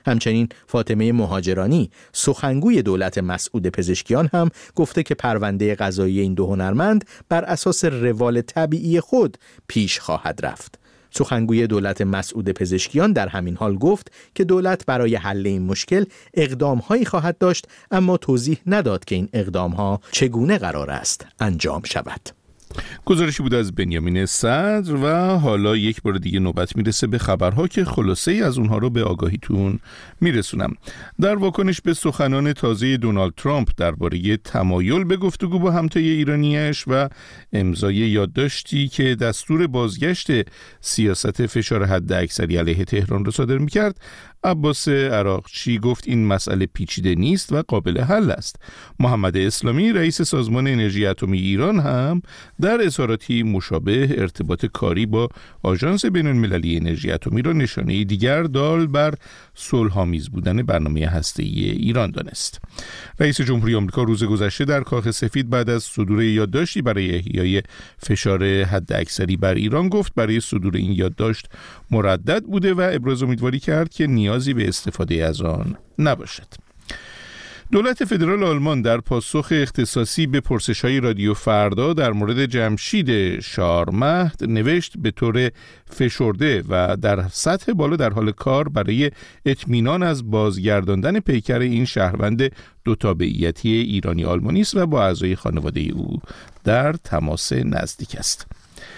همچنین فاطمه مهاجرانی سخنگوی دولت مسعود پزشکیان هم گفته که پرونده قضایی این دو هنرمند بر اساس روال طبیعی خود پیش خواهد رفت. سخنگوی دولت مسعود پزشکیان در همین حال گفت که دولت برای حل این مشکل اقدام‌هایی خواهد داشت، اما توضیح نداد که این اقدام‌ها چگونه قرار است انجام شود. گزارشی بود از بنیامین صدر و حالا یک بار دیگه نوبت میرسه به خبرها که خلاصه ای از اونها رو به آگاهیتون میرسونم. در واکنش به سخنان تازه دونالد ترامپ درباره تمایل به گفتگو با همتای ایرانیش و امضای یادداشتی که دستور بازگشت سیاست فشار حداکثری علیه تهران رو صادر میکرد، عباس عراقچی گفت این مسئله پیچیده نیست و قابل حل است. محمد اسلامی رئیس سازمان انرژی اتمی ایران هم در اظهاراتی مشابه ارتباط کاری با آژانس بین‌المللی انرژی اتمی را نشانه دیگر دال بر صلح‌آمیز بودن برنامه هسته‌ای ایران دانست. رئیس جمهوری آمریکا روز گذشته در کاخ سفید بعد از صدور یادداشتی برای احیای فشار حداکثری بر ایران گفت برای صدور این یادداشت مردد بوده و ابراز امیدواری کرد که نیازی به استفاده از آن نباشد. دولت فدرال آلمان در پاسخ اختصاصی به پرسش‌های رادیو فردا در مورد جمشید شارمهد نوشت به طور فشرده و در سطح بالا در حال کار برای اطمینان از بازگرداندن پیکر این شهروند دو تابعیتی ایرانی آلمانی است و با اعضای خانواده او در تماس نزدیک است.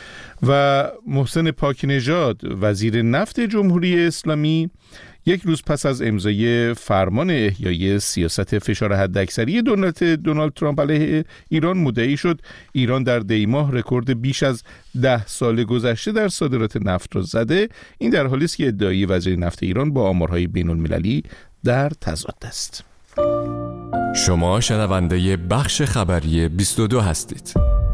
و محسن پاکنژاد وزیر نفت جمهوری اسلامی یک روز پس از امضای فرمان احیای سیاست فشار حداکثری دولت دونالد ترامپ علیه ایران مدعی شد ایران در دی ماه رکورد بیش از 10 سال گذشته در صادرات نفت را زده. این در حالی است که ادعای وزیر نفت ایران با آمارهای بین‌المللی در تضاد است. شما شنونده بخش خبری 22 هستید.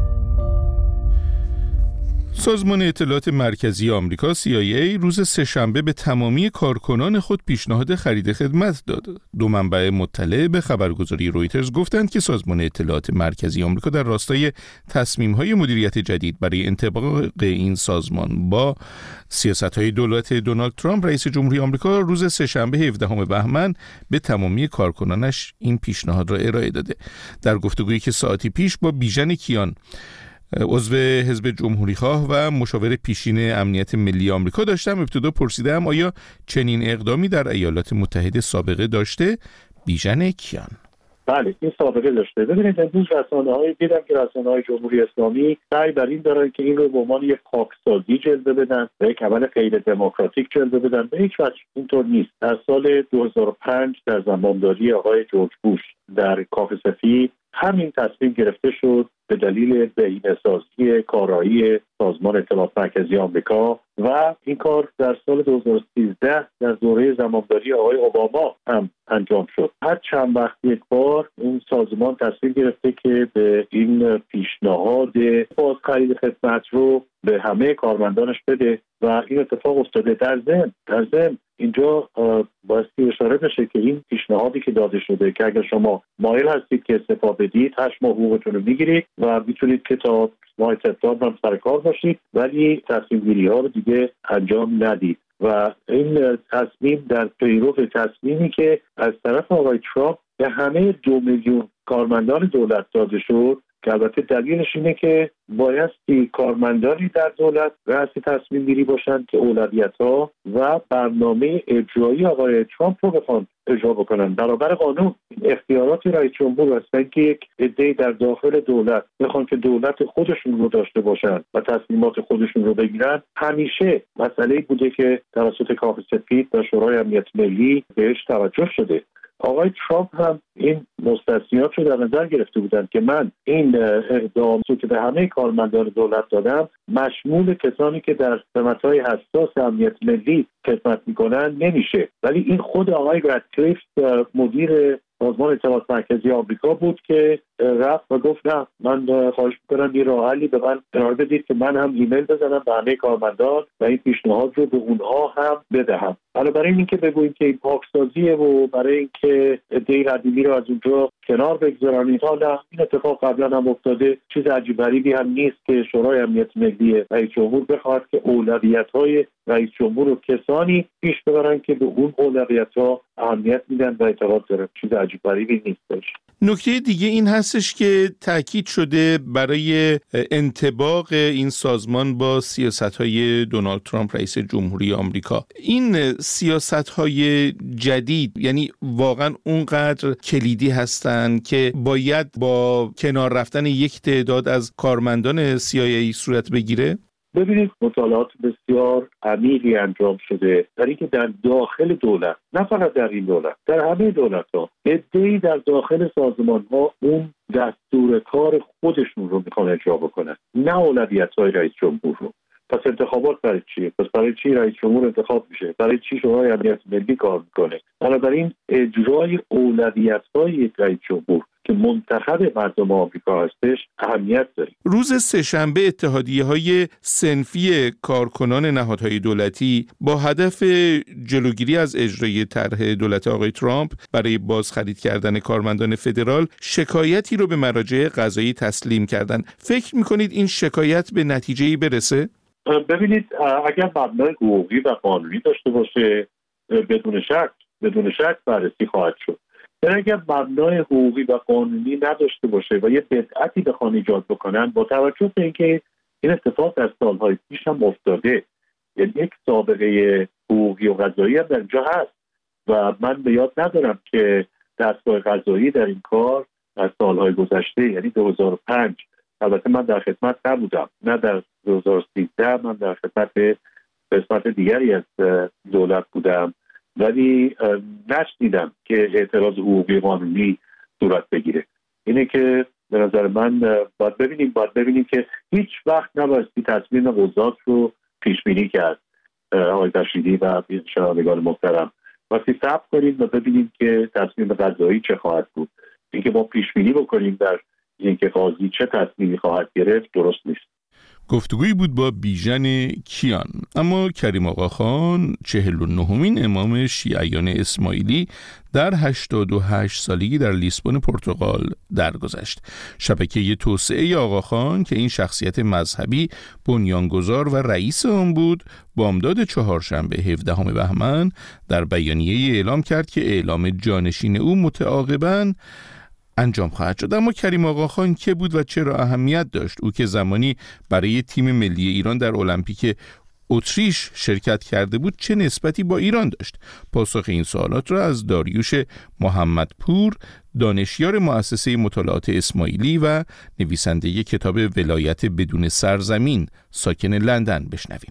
سازمان اطلاعات مرکزی آمریکا CIA روز سه‌شنبه به تمامی کارکنان خود پیشنهاد خرید خدمت داد. دو منبع مطلع به خبرگزاری رویترز گفتند که سازمان اطلاعات مرکزی آمریکا در راستای تصمیم‌های مدیریت جدید برای انطباق این سازمان با سیاست‌های دولت دونالد ترامپ رئیس جمهوری آمریکا روز سه‌شنبه 17 بهمن به تمامی کارکنانش این پیشنهاد را ارائه داده. در گفتگویی که ساعتی پیش با بیژن کیان عضو حزب جمهوریخواه و مشاور پیشین امنیت ملی آمریکا داشتم، ابتدا پرسیدم آیا چنین اقدامی در ایالات متحده سابقه داشته؟ بیژن کیان: بله، این سابقه داشته. ببینید امروز دیدم که رسانه‌های جمهوری اسلامی سعی بر این دارن که این رو به عنوان یک پاکسازی جلوه بدن و یک عمل غیر دموکراتیک جلوه بدن. به هیچ وجه اینطور نیست. در سال 2005 در زمامداری آقای جورج بوش در کاخ سفید همین تصمیم گرفته شد به دلیل بهینه‌سازی کارایی سازمان اطلاعات مرکزی آمریکا و این کار در سال 2013 در دوره زمامداری آقای اوباما هم انجام شد. هر چند وقت یک بار این سازمان تصمیم گرفته که به این پیشنهاد باز خرید خدمت رو به همه کارمندانش بده و این اتفاق افتاده. در ضمن اینجا باید اشاره بشه که این پیشنهادی که داده شده که اگر شما مایل هستید که استعفا بدید 8 ماه حقوقتون رو میگیرید و میتونید که تا ماه سپتامبر هم سر کار باشید، ولی تصمیم گیری ها رو دیگه انجام ندید. و این تصمیم در پیرو تصمیمی که از طرف آقای ترامپ به همه 2 میلیون کارمندان دولت داده شد که البته دلیلش اینه که بایستی کارمندانی در دولت رأس تصمیم گیری باشند که اولویت‌ها و برنامه اجرایی آقای ترامپ رو بخوان اجرا بکنن برابر قانون. اختیارات رئیس جمهور هستن که یک عده‌ای در داخل دولت بخوان که دولت خودشون رو داشته باشن و تصمیمات خودشون رو بگیرن. همیشه مسئله‌ای بوده که توسط کاخ سفید و شورای امنیت ملی بهش توجه شده. آقای ترامپ هم این مستثنیات رو در نظر گرفته بودند که من این اقدام رو که به همه کارمندان دولت دادم مشمول کسانی که در سمت‌های حساس امنیت ملی خدمت میکنن نمیشه. ولی این خود آقای رادکلیف مدیر سازمان اطلاعات مرکزی آمریکا بود که رفت و گفت نه، من خواهش میکنم یه راه حلی به من قرار بدید که من هم ایمیل بزنم به همه کارمندان و این پیشنهاد رو به اونها هم بدهم. حالا برای اینکه بگوییم که این پاکسازیه و برای اینکه عده قدیمی رو از اونجا کنار بگذارن، حالا این اتفاق قبلا هم افتاده، چیز عجیب غریبی هم نیست که شورای امنیت ملی رئیس جمهور بخواد که اولویت‌های رئیس جمهور رو کسانی پیش ببرن که به اون اولویت‌ها اهمیت میدن و اعتقاد دارن. چیز عجیب غریبی نیستش. نکته دیگه این هستش که تاکید شده برای انطباق این سازمان با سیاست‌های دونالد ترامپ رئیس جمهوری آمریکا. این سیاست‌های جدید یعنی واقعا اونقدر کلیدی هستن که باید با کنار رفتن یک تعداد از کارمندان CIA صورت بگیره؟ ببینید مطالعات بسیار عمیقی انجام شده در اینکه در داخل دولت، نه فقط در این دولت، در همه دولت‌ها، عده‌ای در داخل سازمان‌ها اون دستور کار خودشون رو میخوان اجرا بکنن، نه اولویت‌های رئیس جمهور رو. پس انتخابات برای چیه؟ پس برای چی رئیس جمهور انتخاب میشه؟ برای چی شورای امنیت ملی کار میکنه؟ بنابراین اجرای اولویت‌های یک رئیس جمهور که منتخب مردم آمریکا هستش اهمیت داره. روز سه‌شنبه اتحادیه‌های صنفی کارکنان نهادهای دولتی با هدف جلوگیری از اجرای طرح دولت آقای ترامپ برای بازخرید کردن کارمندان فدرال شکایتی رو به مراجع قضایی تسلیم کردن. فکر می‌کنید این شکایت به نتیجه‌ای برسه؟ ببینید اگر مبنای حقوقی و قانونی داشته باشه بدون شک بررسی خواهد شد. در اگر مبنای حقوقی و قانونی نداشته باشه و یه بدعتی بخوان ایجاد بکنن، با توجه به اینکه این اتفاق در سالهای پیش هم افتاده، یعنی یک سابقه حقوقی و قضایی هم در اینجا هست و من به یاد ندارم که دستگاه قضایی در این کار در سالهای گذشته، یعنی 2005، البته من در خدمت نبودم، نه در 2013 من در خدمت قسمت دیگری از دولت بودم، ولی نشنیدم که اعتراض حقوقی قانونی صورت بگیره. اینه که به نظر من باید ببینیم که هیچ وقت نبایستی تصمیم قضات رو پیش بینی کرد. آقای رشیدی و شنوندگان محترم، وقتی صبر کنیم و ببینیم که تصمیم قضایی چه خواهد بود. اینکه ما پیش بینی بکنیم در اینکه قاضی چه تصمیمی خواهد گرفت درست نیست. گفتگویی بود با بیژن کیان. اما کریم آقاخان 49مین امام شیعیان اسماعیلی در 88 سالگی در لیسبون پرتغال درگذشت. شبکه توسعه آقاخان که این شخصیت مذهبی بنیانگذار و رئیس آن بود، بامداد چهارشنبه 17 بهمن در بیانیه اعلام کرد که اعلام جانشین او متعاقباً انجام خواهد شد. اما کریم آقاخان که بود و چرا اهمیت داشت؟ او که زمانی برای تیم ملی ایران در المپیک اتریش شرکت کرده بود چه نسبتی با ایران داشت؟ پاسخ این سوالات را از داریوش محمدپور، دانشیار مؤسسه مطالعات اسماعیلی و نویسنده کتاب ولایت بدون سرزمین، ساکن لندن، بشنویم.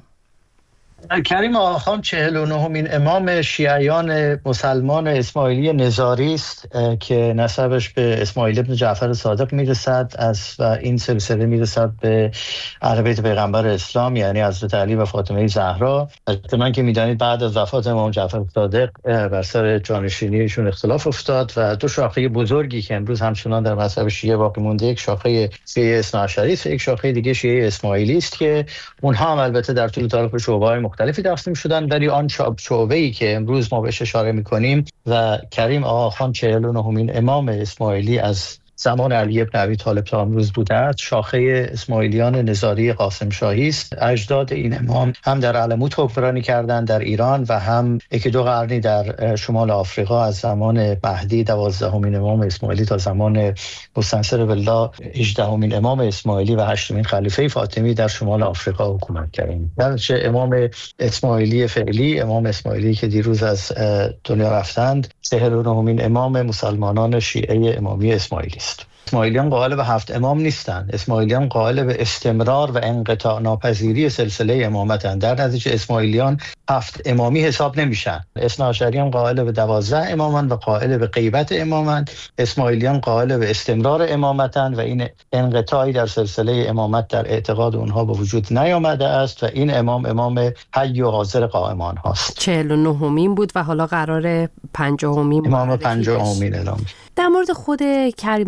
کریم آقاخان 49مین امام شیعیان مسلمان اسماعیلی نزاری است که نسبش به اسماعیل ابن جعفر صادق میرسد و این سلسله میرسد به اهل بیت پیغمبر اسلام، یعنی حضرت علی و فاطمه زهرا. احتمالاً که میدانید بعد از وفات امام جعفر صادق بر سر جانشینیشون اختلاف افتاد و دو شاخه بزرگی که امروز همچنان در مذهب شیعه باقی مونده، یک شاخه شیعه اثناعشری است و یک شاخه دیگه شیعه اسماعیلی است که اونها هم البته در طول تاریخ به شعبه‌های مختلفی تقسیم شدن، ولی آن شعبه‌ای که امروز ما بهش اشاره می‌کنیم و کریم آقاخان 49مین امام اسماعیلی از زمان علی ابن ابی طالب تا امروز بوده است، شاخه اسماعیلیان نزاری قاسم شاهی است. اجداد این امام هم در علموت حکمرانی کردند در ایران و هم یکی دو قرنی در شمال آفریقا از زمان مهدی 12مین امام اسماعیلی تا زمان مستنصر بالله 18مین امام اسماعیلی و 8مین خلیفه فاطمی در شمال آفریقا حکومت کردند. درچه امام اسماعیلی فعلی، امام اسماعیلی که دیروز از دنیا رفتند، 49مین امام مسلمانان شیعه امامی اسماعیلی. اسماعیلیان قائل به 7 امام نیستند. اسماعیلیان قائل به استمرار و انقطاع ناپذیری سلسله امامتند. در نتیجه اسماعیلیان 7 امامی حساب نمیشن. اثناعشریان قائل به 12 امامند و قائل به غیبت امامند. اسماعیلیان قائل به استمرار امامتند و این انقطاعی در سلسله امامت در اعتقاد اونها به وجود نیامده است و این امام حی و حاضر قائمان هاست. 49مین بود و حالا قراره 50مین امام 50مین اعلام. در مورد خود کریم آقاخان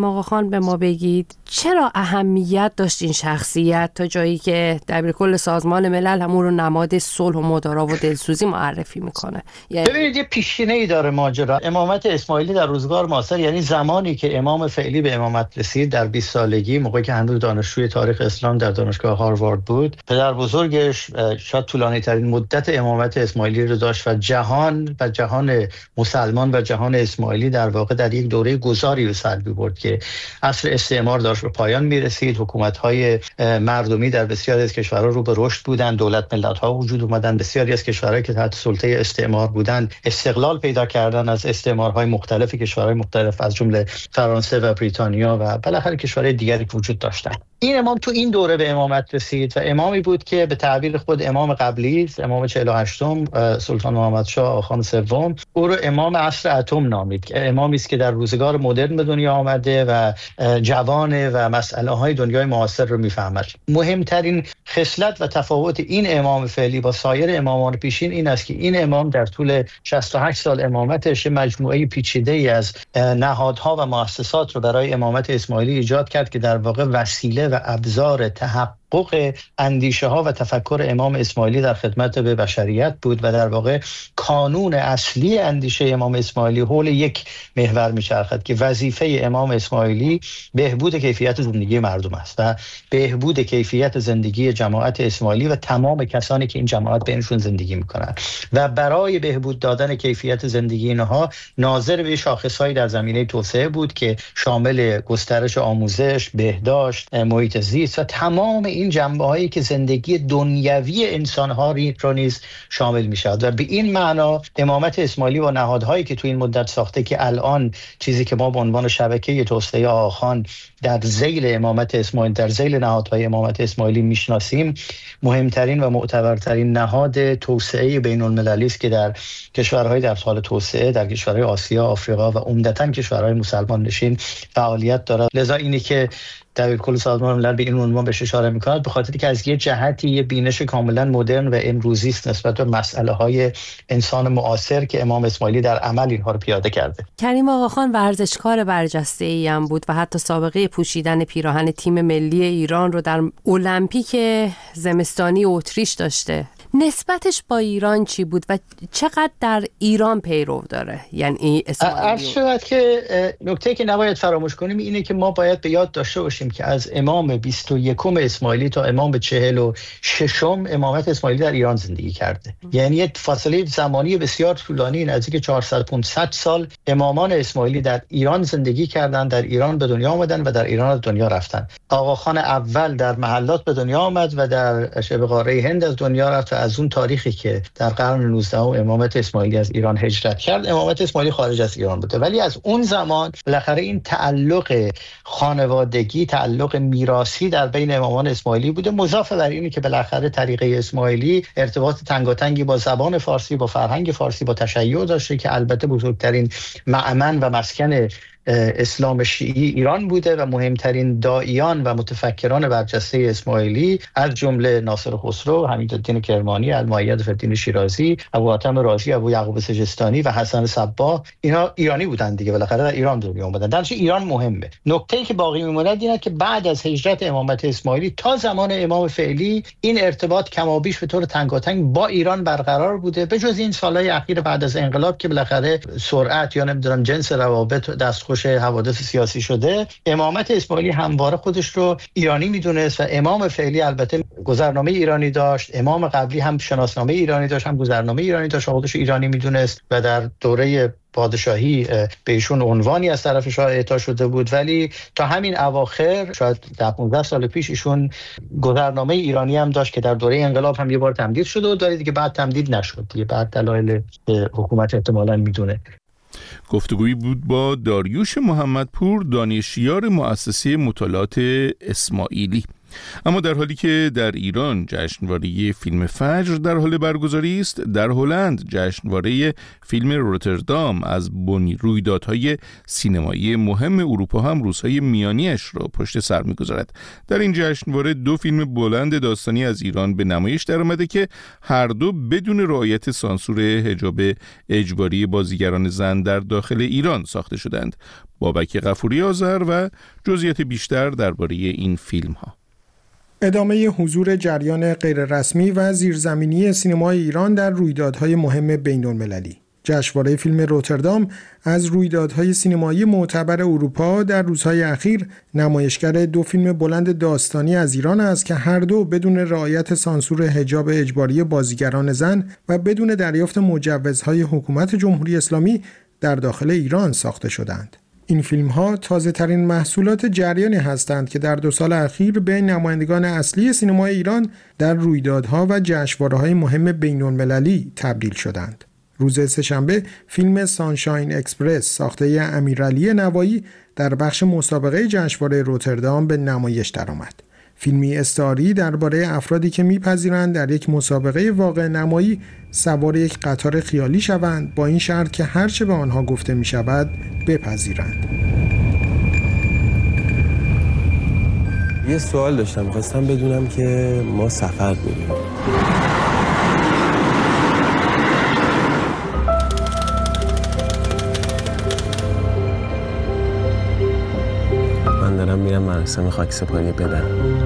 آقاخان به ما بگید چرا اهمیت داشت این شخصیت تا جایی که دبیرکل سازمان ملل همون رو نماد صلح و مدارا و دلسوزی معرفی میکنه؟ ببینید یه پیشینه‌ای داره ماجرا. امامت اسماعیلی در روزگار معاصر، یعنی زمانی که امام فعلی به امامت رسید در 20 سالگی، موقعی که هنوز دانشجوی تاریخ اسلام در دانشگاه هاروارد بود، پدر بزرگش شاید طولانی ترین مدت امامت اسماعیلی رو داشت و جهان مسلمان و جهان اسماعیلی در واقع در یک دوره گذاری به سر برد که عصر استعمار داشت به پایان میرسید. حکومت‌های مردمی در بسیاری از کشورها رو به رشد بودن، دولت ملت‌ها وجود اومدن، بسیاری از کشورهایی که تحت سلطه استعمار بودن استقلال پیدا کردن از استعمارهای مختلف کشورهای مختلف از جمله فرانسه و بریتانیا و بالاخره کشورهای دیگری که وجود داشتن. این امام تو این دوره به امامت رسید و امامی بود که به تعبیر خود امام قبلی، امام 48م سلطان محمد شاه آخان سوم، او رو امام عصر اتم نامید که امامی است که در روزگار مدرن به دنیا آمده و جوانه و مسئله‌های دنیای معاصر رو میفهمد. مهمترین خصلت و تفاوت این امام فعلی با سایر امامان پیشین این است که این امام در طول 68 سال امامتش مجموعه پیچیده‌ای از نهادها و مؤسسات رو برای امامت اسماعیلی ایجاد کرد که در واقع وسیله و ابزار تحقق اندیشه ها و تفکر امام اسماعیلی در خدمت به بشریت بود و در واقع کانون اصلی اندیشه امام اسماعیلی حول یک محور میچرخد که وظیفه امام اسماعیلی بهبود کیفیت زندگی مردم است و بهبود کیفیت زندگی جماعت اسماعیلی و تمام کسانی که این جماعت بینشون زندگی میکنند و برای بهبود دادن کیفیت زندگی اینها ناظر به شاخص‌هایی در زمینه توسعه بود که شامل گسترش آموزش، بهداشت، محیط زیست و تمام این جنبه‌هایی که زندگی دنیوی انسان‌ها را نیز شامل می‌شود و به این معنا امامت اسماعیلی و نهادهایی که تو این مدت ساخته که الان چیزی که ما به عنوان شبکه توسعه آقاخان در ذیل امامت اسماعیلی، در ذیل نهادهای امامت اسماعیلی میشناسیم، مهمترین و معتبرترین نهاد توسعه بین‌المللی است که در کشورهای در حال توسعه، در کشورهای آسیا، آفریقا و عمدتاً کشورهای مسلمان نشین فعالیت دارد. لذا اینی که دبیرکل سازمان ملل به این عنوان بهش اشاره می‌کند به خاطری که از یه جهتی یه بینش کاملا مدرن و امروزی است نسبت به مسئله‌های انسان معاصر که امام اسماعیلی در عمل اینها رو پیاده کرده. کریم آقاخان ورزشکار برجسته‌ای هم بود و حتی سابقه پوشیدن پیراهن تیم ملی ایران رو در المپیک زمستانی اتریش داشته. نسبتش با ایران چی بود و چقدر در ایران پیرو داره؟ یعنی عرض شود که نکته که نباید فراموش کنیم اینه که ما باید به یاد داشته باشیم که از امام 21 اسماعیلی تا امام 46 امامت اسماعیلی در ایران زندگی کرده. یعنی یک فاصله زمانی بسیار طولانی، نزدیک 400-500 سال امامان اسماعیلی در ایران زندگی کردند، در ایران به دنیا آمدن و در ایران از دنیا رفتن. آقاخان اول در محلات به دنیا آمد و در شبه قاره هند از دنیا رفت. از اون تاریخی که در قرن 19 امامت اسماعیلی از ایران هجرت کرد، امامت اسماعیلی خارج از ایران بوده، ولی از اون زمان بالاخره این تعلق خانوادگی، تعلق میراثی در بین امامان اسماعیلی بوده، مضاف بر اینی که بالاخره طریقه اسماعیلی ارتباط تنگاتنگی با زبان فارسی، با فرهنگ فارسی، با تشیع داشته که البته بزرگترین معمن و مسکن اسلام شیعی ایران بوده و مهمترین داعیان و متفکران برجسته اسماعیلی از جمله ناصر خسرو، حمیدالدین کرمانی، المؤید فی‌الدین شیرازی، ابو حاتم رازی، ابو یعقوب سجستانی و حسن صباح، اینا ایرانی بودن دیگه، بالاخره در ایران دنیا اومدن. درش ایران مهمه. نکته‌ای که باقی میمونه اینه که بعد از هجرت امامت اسماعیلی تا زمان امام فعلی این ارتباط کمابیش به طور تنگاتنگ با ایران برقرار بوده، به جز این سالهای اخیر بعد از انقلاب که بالاخره سرعت یا نمیدونم جنس روابط دستخوش حوادث سیاسی شده. امامت اسماعیلی همواره خودش رو ایرانی میدونست و امام فعلی البته گذرنامه ایرانی داشت، امام قبلی هم شناسنامه ایرانی داشت، هم گذرنامه ایرانی داشت، خودش ایرانی میدونست و در دوره پادشاهی به ایشون عنوانی از طرف شاه اعطا شده بود، ولی تا همین اواخر شاید 15 سال پیش ایشون گذرنامه ایرانی هم داشت که در دوره انقلاب هم یه بار تمدید شده و داره دیگه بعد تمدید نشد دیگه، بعد دلایل حکومت احتمالاً میدونه. گفتگویی بود با داریوش محمدپور، دانشیار مؤسسه مطالعات اسماعیلی. اما در حالی که در ایران جشنواره فیلم فجر در حال برگزاری است، در هلند جشنواره فیلم روتردام از رویدادهای سینمایی مهم اروپا هم روزهای میانیش را پشت سر می‌گذارد. در این جشنواره 2 فیلم بلند داستانی از ایران به نمایش درآمده که هر دو بدون رعایت سانسور حجاب اجباری بازیگران زن در داخل ایران ساخته شدند. بابک غفوری آذر و جزئیات بیشتر درباره این فیلم‌ها. ادامه حضور جریان غیررسمی و زیرزمینی سینمای ایران در رویدادهای مهم بین‌المللی. جشنواره فیلم روتردام از رویدادهای سینمایی معتبر اروپا در روزهای اخیر نمایشگر 2 فیلم بلند داستانی از ایران است که هر دو بدون رعایت سانسور حجاب اجباری بازیگران زن و بدون دریافت مجوزهای حکومت جمهوری اسلامی در داخل ایران ساخته شدند. این فیلم‌ها تازه‌ترین محصولات جریانی هستند که در 2 سال اخیر به نمایندگان اصلی سینمای ایران در رویدادها و جشنواره‌های مهم بین‌المللی تبدیل شدند. روز سه‌شنبه فیلم سانشاین اکسپرس ساخته امیرعلی نوایی در بخش مسابقه جشنواره روتردام به نمایش درآمد. فیلمی استعاری درباره افرادی که می‌پذیرند در یک مسابقه واقع نمایی سوار یک قطار خیالی شوند با این شرط که هر چه به آنها گفته می‌شود بپذیرند. یه سوال داشتم، می‌خواستم بدونم که ما سفر می‌ریم. من دارم میرم مراسم خاکسپاری بدم.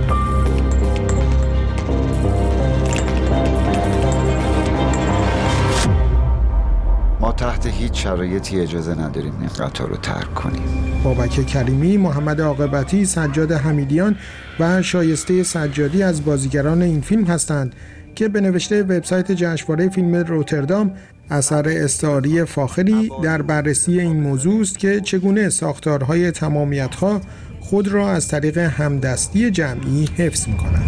ما تحت هیچ شرایطی اجازه نداریم این قطار رو ترک کنیم. بابک کریمی، محمد عاقبتی، سجاد حمیدیان و شایسته سجادی از بازیگران این فیلم هستند که به نوشته وبسایت جشنواره فیلم روتردام اثر استعاری فاخری در بررسی این موضوع است که چگونه ساختارهای تمامیت‌خواه خود را از طریق همدستی جمعی حفظ می‌کنند.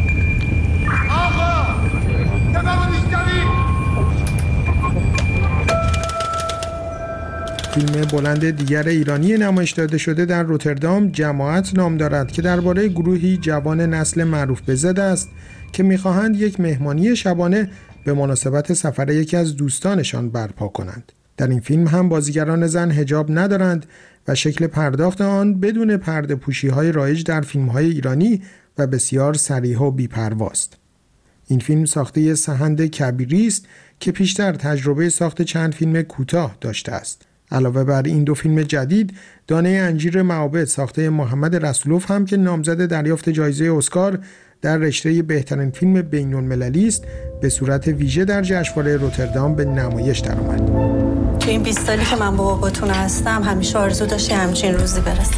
فیلم بلند دیگر ایرانی نمایش داده شده در روتردام جماعت نام دارد که درباره گروهی جوان نسل معروف به ضد است که می‌خواهند یک مهمانی شبانه به مناسبت سفر یکی از دوستانشان برپا کنند. در این فیلم هم بازیگران زن حجاب ندارند و شکل پرداخت آن بدون پرده پوشی‌های رایج در فیلم‌های ایرانی و بسیار صریح و بی‌پرواست. این فیلم ساخته سهند کبیری است که پیشتر تجربه ساخت چند فیلم کوتاه داشته است. علاوه بر این 2 فیلم جدید، دانه انجیر معابد ساخته محمد رسولوف هم که نامزد دریافت جایزه اسکار در رشته بهترین فیلم بین‌المللی است، به صورت ویژه در جشنواره روتردام به نمایش درآمد. تو این 20 سالی که من با باباتون هستم همیشه آرزو داشتی همچین روزی برسه.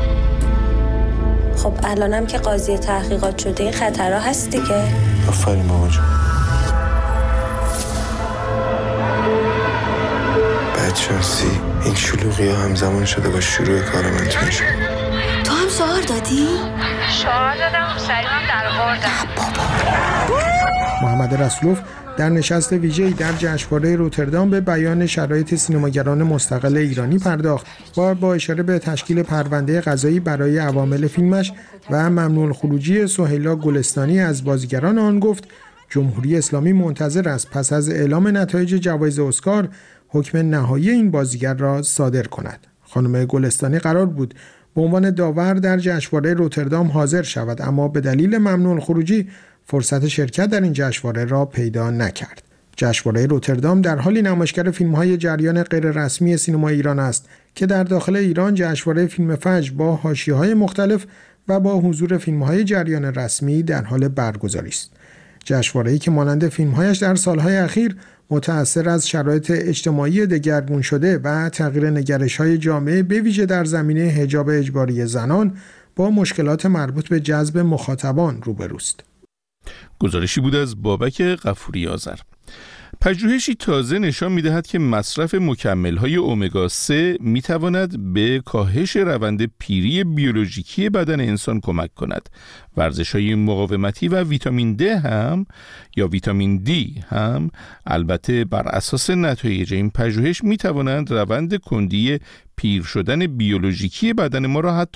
خب الانم که قاضی تحقیقات شده این خطرها هست دیگه. آفرین مامان جون. بدشانسی این شلوغی ها همزمان شده با شروع کار من تو میشه. تو هم شعار دادی؟ شعار دادم سریعم در آوردم. محمد رسولوف در نشست ویژه‌ای در جشنواره روتردام به بیان شرایط سینماگران مستقل ایرانی پرداخت و با اشاره به تشکیل پرونده قضایی برای عوامل فیلمش و ممنوع الخروجی سهیلا گلستانی از بازیگران آن گفت جمهوری اسلامی منتظر است پس از اعلام نتایج جوایز اسکار حکم نهایی این بازیگر را صادر کند. خانم گلستانی قرار بود به عنوان داور در جشنواره روتردام حاضر شود، اما به دلیل ممنوع الخروجی فرصت شرکت در این جشنواره را پیدا نکرد. جشنواره روتردام در حالی نمایشگر فیلم‌های جریان غیررسمی سینما ایران است که در داخل ایران جشنواره فیلم فجر با حاشیه‌های مختلف و با حضور فیلم‌های جریان رسمی در حال برگزاری است. جشنواره‌ای که مانند فیلم‌هایش در سال‌های اخیر متأثر از شرایط اجتماعی دگرگون شده و تغییر نگرش‌های جامعه به ویژه در زمینه حجاب اجباری زنان با مشکلات مربوط به جذب مخاطبان روبروست. گزارشی بود از بابک غفوری آذر. پژوهشی تازه نشان می‌دهد که مصرف مکمل‌های امگا 3 می‌تواند به کاهش روند پیری بیولوژیکی بدن انسان کمک کند. ورزش‌های مقاومتی و ویتامین د هم یا ویتامین دی هم البته بر اساس نتایج این پژوهش می‌توانند روند کندی پیر شدن بیولوژیکی بدن ما را حتی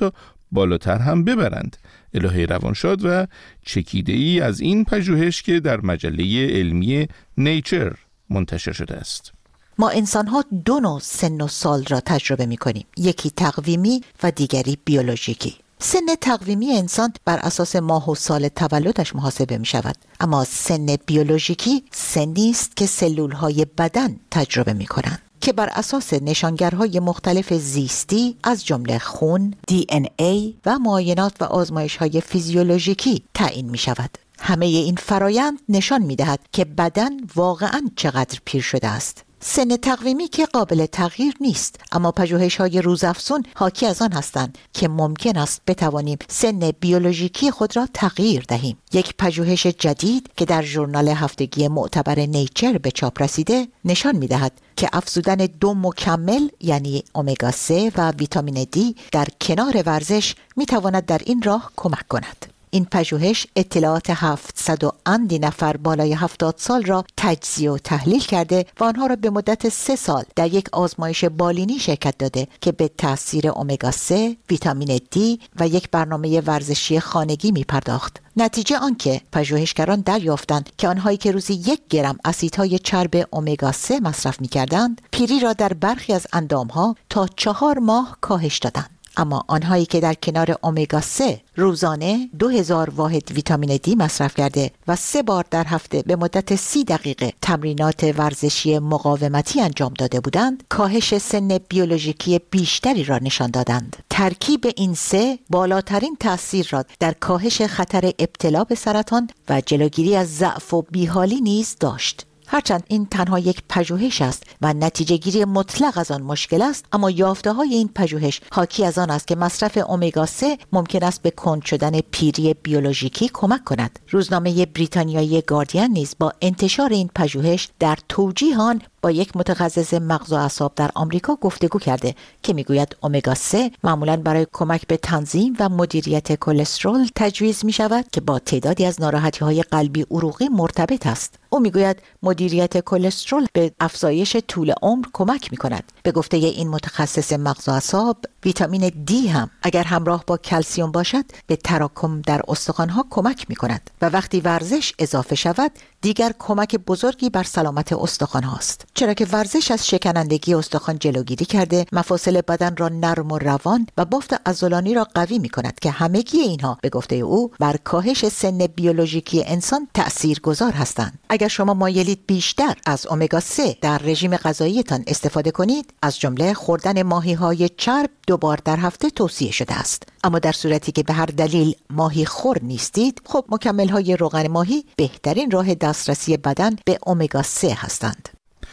بالاتر هم ببرند. الهه روانشاد و چکیده‌ای از این پژوهش که در مجله علمی نیچر منتشر شده است. ما انسان‌ها دو نوع سن و سال را تجربه می‌کنیم، یکی تقویمی و دیگری بیولوژیکی. سن تقویمی انسان بر اساس ماه و سال تولدش محاسبه می‌شود، اما سن بیولوژیکی سنی است که سلول‌های بدن تجربه می‌کنند که بر اساس نشانگرهای مختلف زیستی از جمله خون، DNA و معاینات و آزمایش‌های فیزیولوژیکی تعیین می‌شود. همه این فرایند نشان می‌دهد که بدن واقعاً چقدر پیر شده است. سن تقویمی که قابل تغییر نیست، اما پژوهش‌های روزافزون حاکی از آن هستند که ممکن است بتوانیم سن بیولوژیکی خود را تغییر دهیم. یک پژوهش جدید که در ژورنال هفتگی معتبر نیچر به چاپ رسیده نشان می‌دهد که افزودن 2 مکمل یعنی امگا 3 و ویتامین دی در کنار ورزش می‌تواند در این راه کمک کند. این پژوهش اطلاعات 700 نفر بالای 70 سال را تجزیه و تحلیل کرده و آنها را به مدت 3 سال در یک آزمایش بالینی شرکت داده که به تاثیر امگا 3، ویتامین دی و یک برنامه ورزشی خانگی می پرداخت. نتیجه آنکه پژوهشگران دریافتند که آنهایی که روزی 1 گرم اسیدهای چرب امگا 3 مصرف می کردند، پیری را در برخی از اندامها تا 4 ماه کاهش دادند. اما آنهایی که در کنار امگا 3 روزانه 2000 واحد ویتامین دی مصرف کرده و 3 بار در هفته به مدت 30 دقیقه تمرینات ورزشی مقاومتی انجام داده بودند، کاهش سن بیولوژیکی بیشتری را نشان دادند. ترکیب این 3 بالاترین تأثیر را در کاهش خطر ابتلا به سرطان و جلوگیری از ضعف و بیحالی نیز داشت. هرچند این تنها یک پژوهش است و نتیجه گیری مطلق از آن مشکل است، اما یافته های این پژوهش حاکی از آن است که مصرف امگا 3 ممکن است به کند شدن پیری بیولوژیکی کمک کند. روزنامه بریتانیایی گاردین نیز با انتشار این پژوهش در توجیه آن با یک متخصص مغز و اعصاب در آمریکا گفتگو کرده که میگوید امگا 3 معمولاً برای کمک به تنظیم و مدیریت کلسترول تجویز می شود که با تعدادی از ناراحتی‌های قلبی عروقی مرتبط است. او میگوید مدیریت کلسترول به افزایش طول عمر کمک می کند. به گفته این متخصص مغز و اعصاب، ویتامین دی هم اگر همراه با کلسیم باشد به تراکم در استخوان‌ها کمک می کند و وقتی ورزش اضافه شود دیگر کمک بزرگی بر سلامت استخوان هاست، چرا که ورزش از شکنندگی استخوان جلوگیری کرده، مفاصل بدن را نرم و روان و بافت عضلانی را قوی می کند که همگی اینها به گفته او بر کاهش سن بیولوژیکی انسان تأثیرگذار هستند. اگر شما مایلید بیشتر از امگا 3 در رژیم غذاییتان استفاده کنید، از جمله خوردن ماهی‌های چرب 2 بار در هفته توصیه شده است. اما در صورتی که به هر دلیل ماهی خور نیستید، خب مکمل‌های روغن ماهی بهترین راه دسترسی بدن به امگا 3 هستند.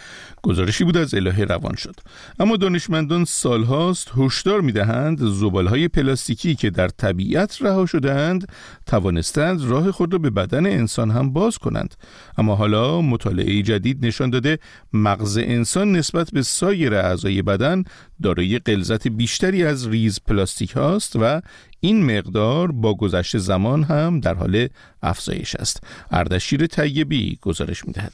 گزارشی بود از الهه روانشاد. اما دانشمندان سالهاست هشدار می‌دهند زباله‌های پلاستیکی که در طبیعت رها شده‌اند توانستند راه خود را به بدن انسان هم باز کنند. اما حالا مطالعه جدید نشان داده مغز انسان نسبت به سایر اعضای بدن دارای غلظت بیشتری از ریز پلاستیک هاست و این مقدار با گذشت زمان هم در حال افزایش است. اردشیر طیبی گزارش می‌دهد.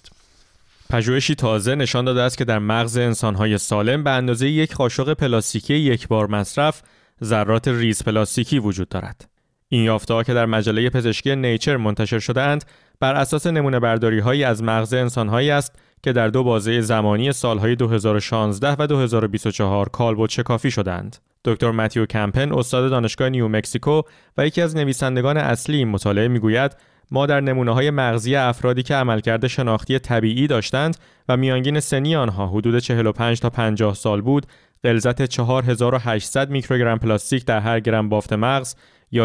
پژوهشی تازه نشان داده است که در مغز انسان‌های سالم به اندازه 1 قاشق پلاستیکی 1 بار مصرف ذرات ریز پلاستیکی وجود دارد. این یافته‌ها که در مجله پزشکی نیچر منتشر شده‌اند بر اساس نمونه برداری‌هایی از مغز انسان‌هایی است که در 2 بازه زمانی سال‌های 2016 و 2024 کالبد شکافی شدند. دکتر متیو کمپن استاد دانشگاه نیو مکزیکو و یکی از نویسندگان اصلی این مطالعه میگوید ما در نمونه‌های مغزی افرادی که عملکرد شناختی طبیعی داشتند و میانگین سنی آنها حدود 45 تا 50 سال بود، غلظت 4800 میکروگرم پلاستیک در هر گرم بافت مغز یا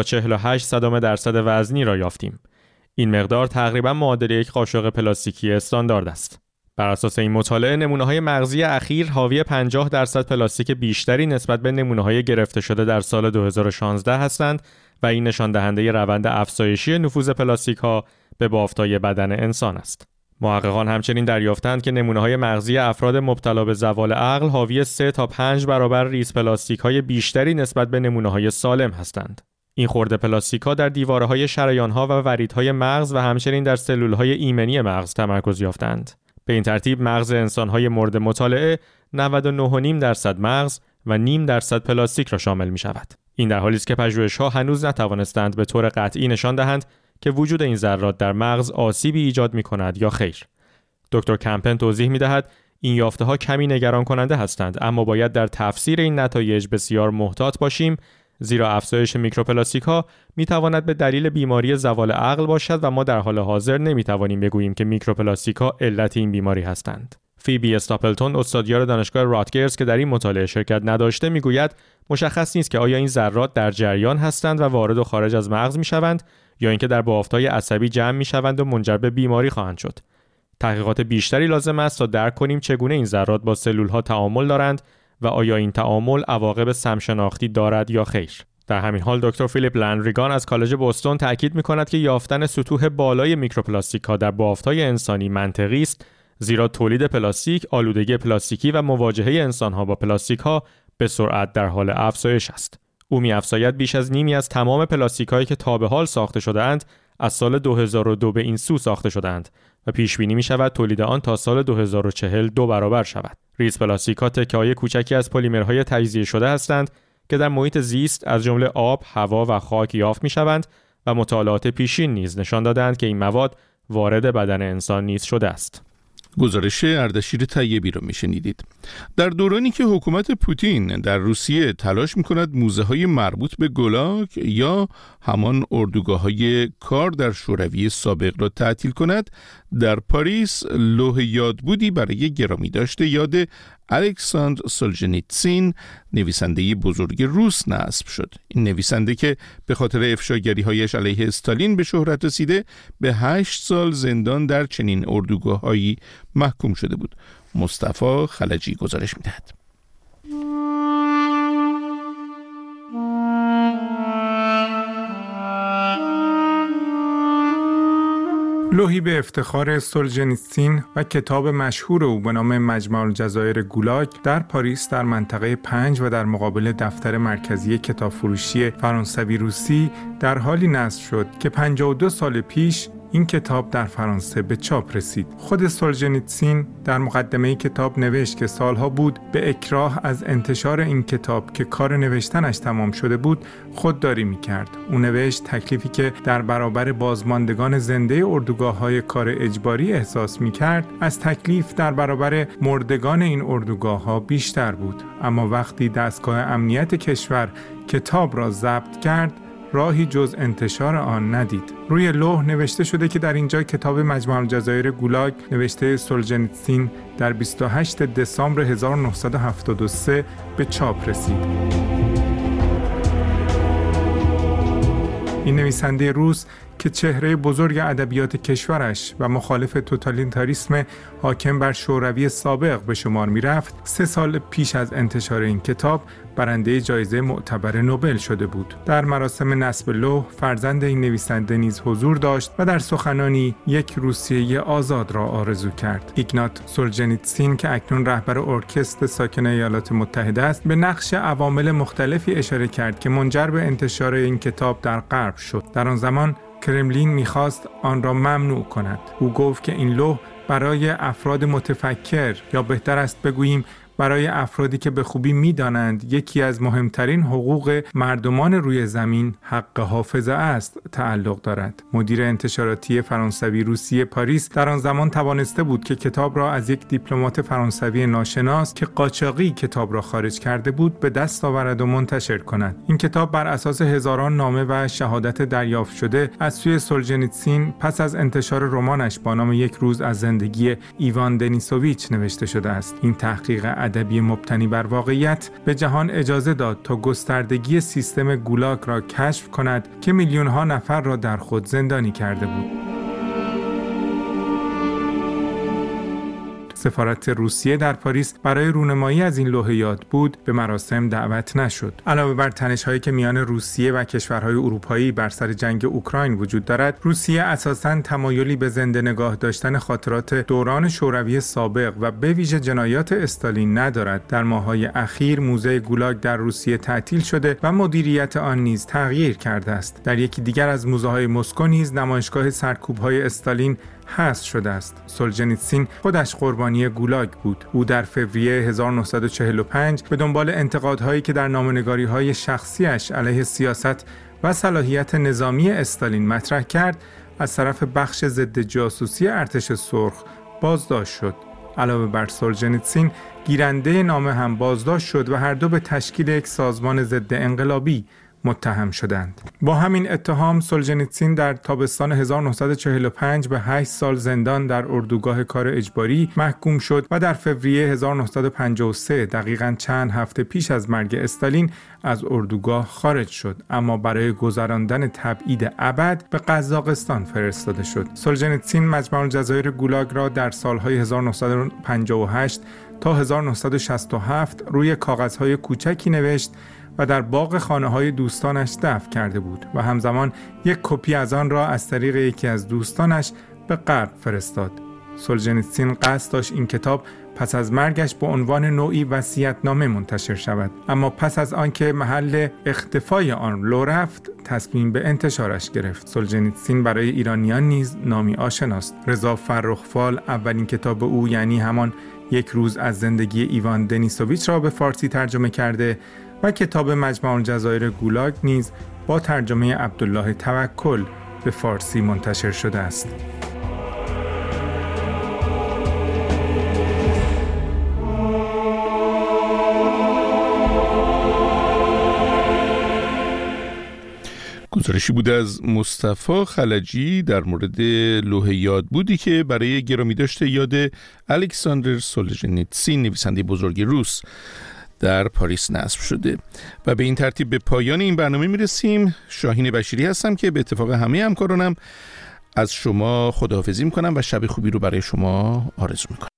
48% وزنی را یافتیم. این مقدار تقریباً معادل 1 قاشق پلاستیکی استاندارد است. بر اساس این مطالعه نمونه‌های مغزی اخیر حاوی 50% پلاستیک بیشتری نسبت به نمونه‌های گرفته شده در سال 2016 هستند و این نشان دهنده روند افزایشی نفوذ پلاستیک‌ها به بافت‌های بدن انسان است. محققان همچنین دریافتند که نمونه‌های مغزی افراد مبتلا به زوال عقل حاوی 3 تا 5 برابر ریز پلاستیک‌های بیشتری نسبت به نمونه‌های سالم هستند. این خرده پلاستیک‌ها در دیواره‌های شریان‌ها و وریدهای مغز و همچنین در سلول‌های ایمنی مغز تمرکز یافتند. به این ترتیب مغز انسان‌های مورد مطالعه 99.5% مغز و 0.5% پلاستیک را شامل می‌شود. این در حالی است که پژوهش‌ها هنوز نتوانستند به طور قطعی نشان دهند که وجود این ذرات در مغز آسیبی ایجاد می‌کند یا خیر. دکتر کمپن توضیح می‌دهد این یافته‌ها کمی نگران کننده هستند، اما باید در تفسیر این نتایج بسیار محتاط باشیم، زیرا افزایش میکروپلاستیک‌ها می‌تواند به دلیل بیماری زوال عقل باشد و ما در حال حاضر نمی‌توانیم بگوییم که میکروپلاستیک‌ها علت این بیماری هستند. فیبی استاپلتون، استادیار دانشگاه راتگرز که در این مطالعه شرکت نداشته، میگوید مشخص نیست که آیا این ذرات در جریان هستند و وارد و خارج از مغز میشوند یا اینکه در بافت‌های عصبی جمع میشوند و منجر به بیماری خواهند شد. تحقیقات بیشتری لازم است تا درک کنیم چگونه این ذرات با سلول‌ها تعامل دارند و آیا این تعامل عواقب سمشناختی دارد یا خیر. در همین حال دکتر فیلیپ لندریگان از کالج بوستون تاکید می‌کند که یافتن سطوح بالای میکروپلاستیک‌ها در بافت‌های انسانی منطقی است، زیرا تولید پلاستیک، آلودگی پلاستیکی و مواجهه انسان‌ها با پلاستیک‌ها به سرعت در حال افزایش است. او می‌افزاید بیش از نیمی از تمام پلاستیک‌هایی که تا به حال ساخته شده‌اند از سال 2002 به این سو ساخته شده‌اند و پیش بینی می‌شود تولید آن تا سال 2040 2 برابر شود. ریز پلاستیک‌ها تکه‌های کوچکی از پلیمرهای تجزیه شده هستند که در محیط زیست از جمله آب، هوا و خاک یافت می‌شوند و مطالعات پیشین نیز نشان دادند که این مواد وارد بدن انسان نیز شده است. گزارش اردشیر طیبی را میشنیدید. در دورانی که حکومت پوتین در روسیه تلاش میکند موزه‌های مربوط به گولاگ یا همان اردوگاه‌های کار در شوروی سابق را تعطیل کند، در پاریس لوح یادبودی برای گرامی داشته یاد الکساندر سولژنیتسین، نویسنده بزرگ روس، نصب شد. این نویسنده که به خاطر افشاگری‌هایش علیه استالین به شهرت رسیده، به 8 سال زندان در چنین اردوگاه‌هایی محکوم شده بود. مصطفی خلجی گزارش می‌دهد. لوحی به افتخار سولژنیتسین و کتاب مشهور او به نام مجمع الجزایر گولاگ در پاریس در منطقه 5 و در مقابل دفتر مرکزی کتابفروشی فرانسوی روسی در حالی نصب شد که 52 سال پیش این کتاب در فرانسه به چاپ رسید. خود سولژنیتسین در مقدمه کتاب نوشت که سالها بود به اکراه از انتشار این کتاب که کار نوشتنش تمام شده بود خودداری می‌کرد. او نوشت تکلیفی که در برابر بازماندگان زنده اردوگاه‌های کار اجباری احساس می‌کرد از تکلیف در برابر مردگان این اردوگاه‌ها بیشتر بود. اما وقتی دستگاه امنیت کشور کتاب را ضبط کرد، راهی جز انتشار آن ندید. روی لوح نوشته شده که در اینجا کتاب مجمع الجزایر گولاگ نوشته سولژنیتسین در 28 دسامبر 1973 به چاپ رسید. این نویسنده روس که چهره بزرگ ادبیات کشورش و مخالف توتالیتاریسم حاکم بر شوروی سابق به شمار می‌رفت، 3 سال پیش از انتشار این کتاب برنده جایزه معتبر نوبل شده بود. در مراسم نصب لوح فرزند این نویسنده نیز حضور داشت و در سخنانی یک روسیه آزاد را آرزو کرد. ایگنات سولژنیتسین که اکنون رهبر ارکستر ساکن ایالات متحده است، به نقش عوامل مختلفی اشاره کرد که منجر به انتشار این کتاب در غرب شد. در آن زمان کرملین می‌خواست آن را ممنوع کند. او گفت که این لوح برای افراد متفکر، یا بهتر است بگوییم برای افرادی که به خوبی می‌دانند یکی از مهمترین حقوق مردمان روی زمین حق حافظه است، تعلق دارد. مدیر انتشاراتی فرانسوی روسی پاریس در آن زمان توانسته بود که کتاب را از یک دیپلمات فرانسوی ناشناس که قاچاقی کتاب را خارج کرده بود به دست آورد و منتشر کند. این کتاب بر اساس هزاران نامه و شهادت دریافت شده از سوی سولژنیتسین پس از انتشار رمانش با نام یک روز از زندگی ایوان دنیسوویچ نوشته شده است. این تحقیق ادبی مبتنی بر واقعیت به جهان اجازه داد تا گستردگی سیستم گولاگ را کشف کند که میلیون‌ها نفر را در خود زندانی کرده بود. سفارت روسیه در پاریس برای رونمایی از این لوح یادبود به مراسم دعوت نشد. علاوه بر تنش‌هایی که میان روسیه و کشورهای اروپایی بر سر جنگ اوکراین وجود دارد، روسیه اساساً تمایلی به زنده نگاه داشتن خاطرات دوران شوروی سابق و به ویژه جنایات استالین ندارد. در ماه‌های اخیر موزه گولاگ در روسیه تعطیل شده و مدیریت آن نیز تغییر کرده است. در یکی دیگر از موزه‌های مسکو نیز نمایشگاه سرکوب‌های استالین حذف شده است. سولجنیتسین خودش قربانی گولاگ بود. او در فوریه 1945 به دنبال انتقادهایی که در نامه‌نگاری‌های شخصیش علیه سیاست و صلاحیت نظامی استالین مطرح کرد، از طرف بخش ضد جاسوسی ارتش سرخ بازداشت شد. علاوه بر سولجنیتسین، گیرنده نامه هم بازداشت شد و هر دو به تشکیل یک سازمان ضد انقلابی متهم شدند. با همین اتهام سولجنیتسین در تابستان 1945 به 8 سال زندان در اردوگاه کار اجباری محکوم شد و در فوریه 1953 دقیقاً چند هفته پیش از مرگ استالین از اردوگاه خارج شد، اما برای گذراندن تبعید ابد به قزاقستان فرستاده شد. سولجنیتسین مجمع الجزایر گولاگ را در سالهای 1958 تا 1967 روی کاغذهای کوچکی نوشت و در باغ خانه‌های دوستانش دفن کرده بود و همزمان یک کپی از آن را از طریق یکی از دوستانش به غرب فرستاد. سولجنیتسین قصد داشت این کتاب پس از مرگش به عنوان نوعی وصیت‌نامه منتشر شود، اما پس از آنکه محل اختفای آن لو رفت، تصمیم به انتشارش گرفت. سولجنیتسین برای ایرانیان نیز نامی آشناست. رضا فرخ‌فال اولین کتاب او، یعنی همان یک روز از زندگی ایوان دنیسوویچ را به فارسی ترجمه کرده و کتاب مجمع الجزایر گولاگ نیز با ترجمه عبدالله توکل به فارسی منتشر شده است. گزارشی بود از مصطفی خلجی در مورد لوح یادبودی که برای گرامی داشته یاد الکساندر سولجنیتسین، نویسنده بزرگ روس، در پاریس نصب شده. و به این ترتیب به پایان این برنامه میرسیم. شاهین بشیری هستم که به اتفاق همه همکارانم از شما خداحافظی میکنم و شب خوبی رو برای شما آرزو میکنم.